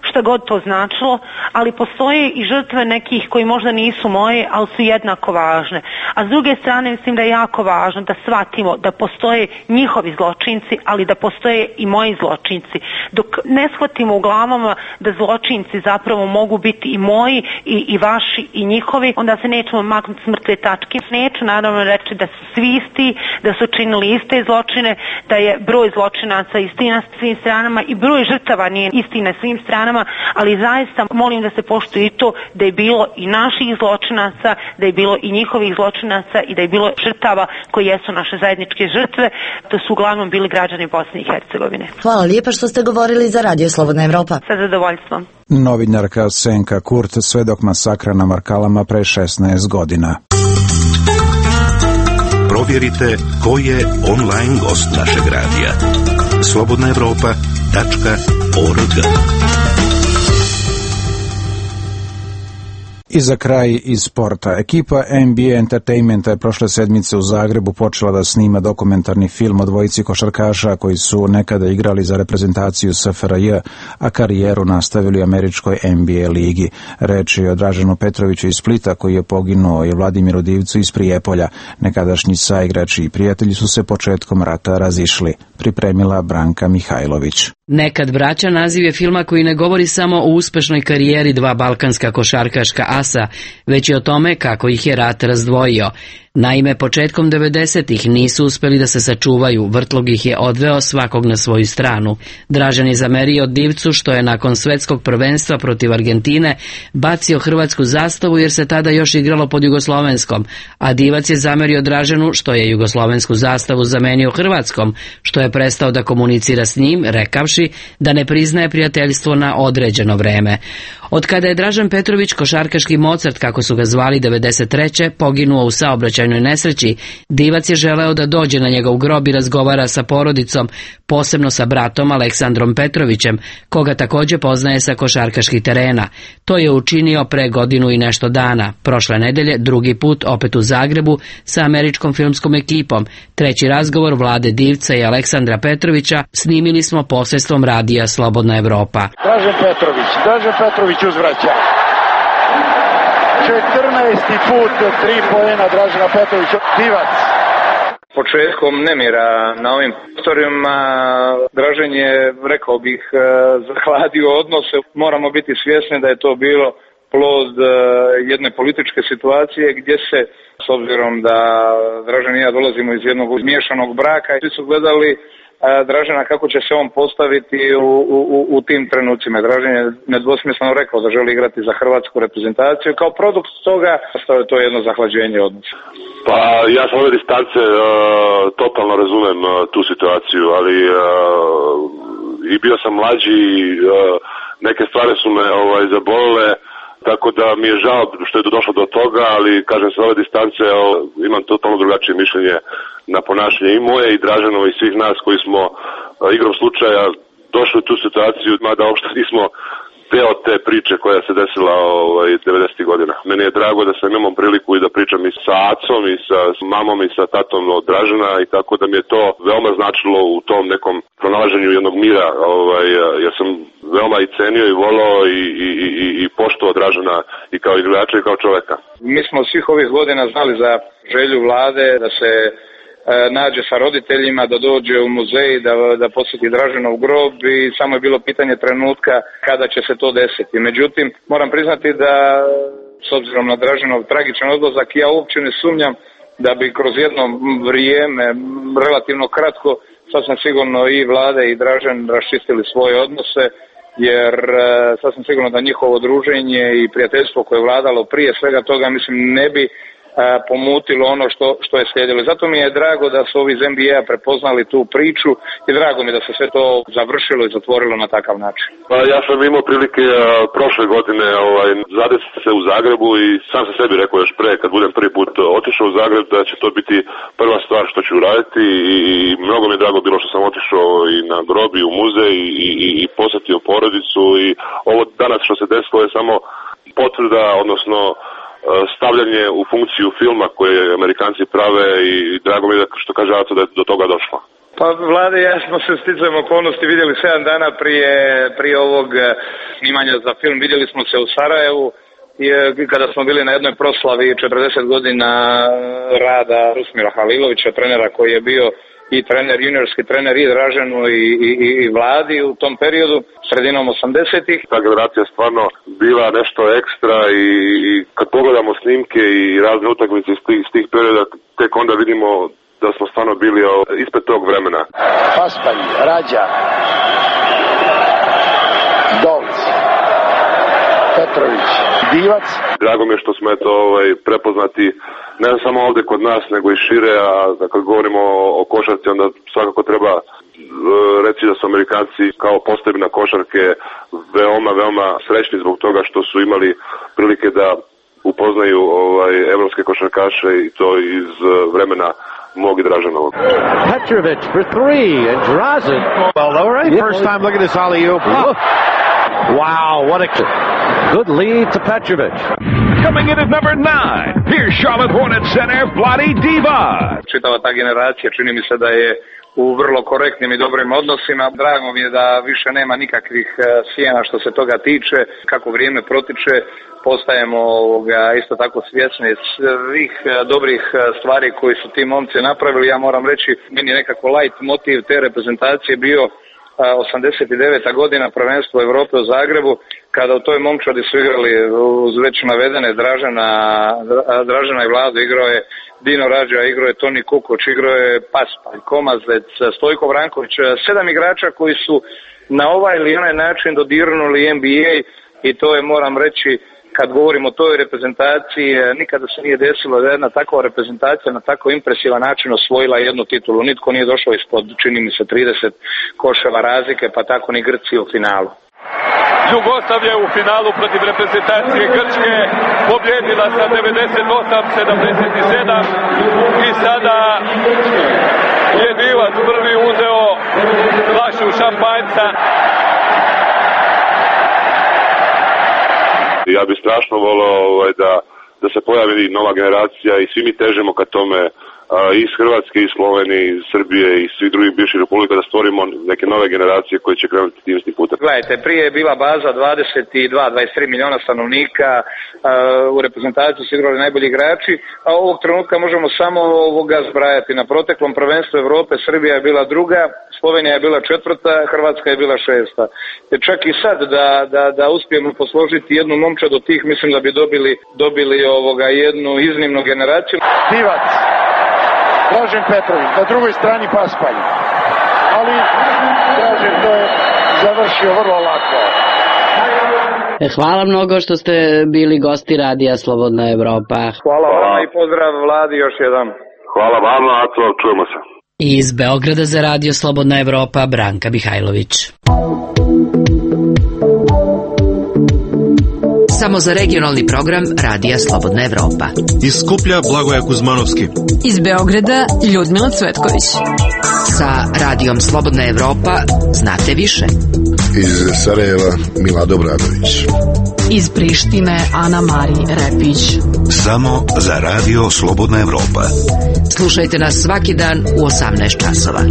šta god to značilo, ali postoje i žrtve nekih koji možda nisu moje, ali su jednako važne. A s druge strane mislim da je jako važno da shvatimo da postoje njihovi zločinci, ali da postoje i moji zločinci. Dok ne shvatimo u glavama da zločinci zapravo mogu biti i moji i vaši i njihovi, onda se nećemo maknuti s mrtve tačke. Neću naravno reći da su svi isti, da su činili iste zločine, da je broj zločinaca isti na svim stranama i broj žrtava nije isti na svim stranama, ali zaista molim da se poštuje i to da je bilo i naših zločinaca, da je bilo i njihovih zločinaca i da je bilo žrtava koji jesu naše zajedničke žrtve. To su uglavnom bili građani Bosne i Hercegovine. Hvala lijepa što ste govorili za Radio Slobodna Evropa. Sa zadovoljstvom. Novinarka Senka Kurt, svedok masakra na Markalama pre 16 godina. Provjerite ko je online gost našeg radija. slobodnaevropa.org. I za kraj iz sporta. Ekipa NBA Entertainmenta je prošle sedmice u Zagrebu počela da snima dokumentarni film o dvojici košarkaša koji su nekada igrali za reprezentaciju SFRJ, a karijeru nastavili u američkoj NBA ligi. Reč je o Draženu Petroviću iz Splita koji je poginuo i Vladimiru Divcu iz Prijepolja. Nekadašnji saigrači i prijatelji su se početkom rata razišli. Pripremila Branka Mihajlović. Nekad braća naziv je filma koji ne govori samo o uspešnoj karijeri dva balkanska košarkaška asa, već i o tome kako ih je rat razdvojio. Naime, početkom 90-ih nisu uspeli da se sačuvaju, vrtlog ih je odveo svakog na svoju stranu. Dražen je zamerio Divcu što je nakon svetskog prvenstva protiv Argentine bacio hrvatsku zastavu jer se tada još igralo pod jugoslovenskom, a Divac je zamerio Draženu što je jugoslovensku zastavu zamenio hrvatskom, što je prestao da komunicira s njim, rekavši da ne priznaje prijateljstvo na određeno vreme. Od kada je Dražen Petrović, košarkaški Mozart, kako su ga zvali 93. poginuo u saobraćajnoj nesreći, Divac je želeo da dođe na njegov grob i razgovara sa porodicom, posebno sa bratom Aleksandrom Petrovićem, koga također poznaje sa košarkaških terena. To je učinio pre godinu i nešto dana. Prošle nedelje, drugi put, opet u Zagrebu, sa američkom filmskom ekipom. Treći razgovor Vlade Divca i Aleksandra Petrovića snimili smo posredstvom radija Slobodna Evropa. Dražen Petrović uzvraća. 14. put 3 poena Dražena Petrovića. Divac. Početkom nemira na ovim prostorima Dražen je, rekao bih, zahladio odnose. Moramo biti svjesni da je to bilo plod jedne političke situacije gdje se, s obzirom da Dražen i ja dolazimo iz jednog miješanog braka, svi su gledali Dražena kako će se on postaviti u tim trenucima. Dražen je nedvosmisleno rekao da želi igrati za hrvatsku reprezentaciju. Kao produkt toga to je jedno zahlađenje odnosa. Pa ja sa ove distance totalno razumem tu situaciju, ali i bio sam mlađi, neke stvari su me zabolile, tako da mi je žao što je došlo do toga, ali kažem sa ove distance imam totalno drugačije mišljenje na ponašanje i moje i Draženovo i svih nas koji smo igrom slučaja došli u tu situaciju, mada uopšte nismo deo te priče koja se desila 90. godina. Meni je drago da sam imao priliku i da pričam i sa acom i sa mamom i sa tatom od Dražena i tako da mi je to veoma značilo u tom nekom pronalaženju jednog mira. Ja sam veoma i cenio i volao i poštovao Dražena i kao igrača i kao čoveka. Mi smo svih ovih godina znali za želju vlade da se nađe sa roditeljima, da dođe u muzej, da posjeti Draženov grob i samo je bilo pitanje trenutka kada će se to desiti. Međutim, moram priznati da s obzirom na Draženov tragičan odlazak ja uopće ne sumnjam da bi kroz jedno vrijeme, relativno kratko, sasvim sigurno i vlada i Dražen raščistili svoje odnose, jer sasvim sigurno da njihovo druženje i prijateljstvo koje je vladalo prije svega toga, mislim, ne bi pomutilo ono što je slijedilo. Zato mi je drago da su ovi iz NBA prepoznali tu priču i drago mi da se sve to završilo i zatvorilo na takav način. Pa ja sam imao prilike prošle godine zadesiti se u Zagrebu i sam se sebi rekao još pre, kad budem prvi put otišao u Zagreb, da će to biti prva stvar što ću uraditi i mnogo mi je drago bilo što sam otišao i na grob i u muzej i posjetio porodicu i ovo danas što se desilo je samo potvrda, odnosno stavljanje u funkciju filma koje Amerikanci prave i drago mi je što kaže Aco da je do toga došlo. Pa Vlade i ja smo se sticajem okolnosti vidjeli 7 dana prije ovog snimanja za film. Vidjeli smo se u Sarajevu kada smo bili na jednoj proslavi 40 godina rada Rusmira Halilovića, trenera koji je bio i trener, juniorski trener i Draženu i Vladi u tom periodu, sredinom 80-ih. Ta generacija stvarno bila nešto ekstra i kad pogledamo snimke i razne utakmice iz tih perioda, tek onda vidimo da smo stvarno bili ispred tog vremena. Paspalj, Rađa, Dolc, Petrović, Divac. Drago mi je što smo prepoznati ne samo ovdje kod nas, nego i šire, a kad govorimo o košarci, onda svakako treba reći da su Amerikanci kao posebna košarke veoma srećni zbog toga što su imali prilike da upoznaju evropske košarkaše i to iz vremena mog i Draženovog. Petrović for three and draws it. Well, all right, first time look at this alley-oop. Wow, what a good lead to Petrović. Coming in at number 9, here's Charlotte Hornets center Vlade Divac. Čitava ta generacija čini mi se da je u vrlo korektnim i dobrim odnosima. Drago mi je da više nema nikakvih sjena što se toga tiče. Kako vrijeme protiče, postajemo isto tako svjesni svih dobrih stvari koji su ti momci napravili. Ja moram reći, meni je nekako light motiv te reprezentacije bio 89. godina prvenstvo Evrope u Zagrebu, kada u toj momčadi su igrali uz već navedene Dražena i Vladu, igrao je Dino Rađa, igrao je Toni Kukoč, igrao je Paspalj, Komazec, Stojko Vranković, 7 igrača koji su na ovaj ili onaj način dodirnuli NBA i to je, moram reći, kad govorimo o toj reprezentaciji, nikada se nije desilo da jedna takva reprezentacija na tako impresivan način osvojila jednu titulu. Nitko nije došao ispod, čini mi se, 30 koševa razlike, pa tako ni Grci u finalu. Jugoslavija u finalu protiv reprezentacije Grčke pobjedila sa 98-77 i sada je Divac prvi uzeo flašu šampanjca. Ja bih strašno volio da se pojavi nova generacija i svi mi težimo ka tome, iz Hrvatske, iz Slovenije, iz Srbije i svih drugih bivših republika, da stvorimo neke nove generacije koje će krenuti tim istim putem. Gledajte, prije je bila baza 22-23 miliona stanovnika, u reprezentaciji su igrali najbolji igrači, a ovog trenutka možemo samo zbrajati. Na proteklom prvenstvu Evrope Srbija je bila druga, Slovenija je bila četvrta, Hrvatska je bila šesta. Čak i sad da uspijemo posložiti jednu momčad od tih, mislim da bi dobili jednu iznimnu generaciju. Divac, Dražen Petrović, na drugoj strani Paspalj. Ali Dražen to je završio vrlo lako. Hvala mnogo što ste bili gosti Radija Slobodna Evropa. Hvala vama i pozdrav Vladi još jedan. Hvala vama, Aco, čujemo se. Iz Beograda za Radio Slobodna Evropa, Branka Mihajlović. Samo za regionalni program Radija Slobodna Evropa. Iz Skuplja Blagoja Kuzmanovski. Iz Beograda Ljudmila Cvetković. Sa Radijom Slobodna Evropa znate više. Iz Sarajeva Milado Bradović. Iz Prištine Ana Mari Repić. Samo za Radio Slobodna Evropa. Slušajte nas svaki dan u 18 časova.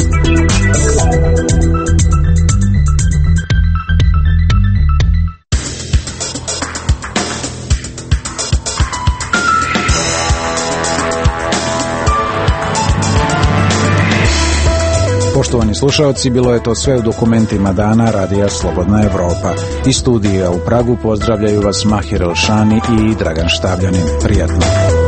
Poštovani slušalci, bilo je to sve u dokumentima dana Radija Slobodna Evropa. Iz studija u Pragu pozdravljaju vas Mahir Elšani i Dragan Štavljanin. Prijatno.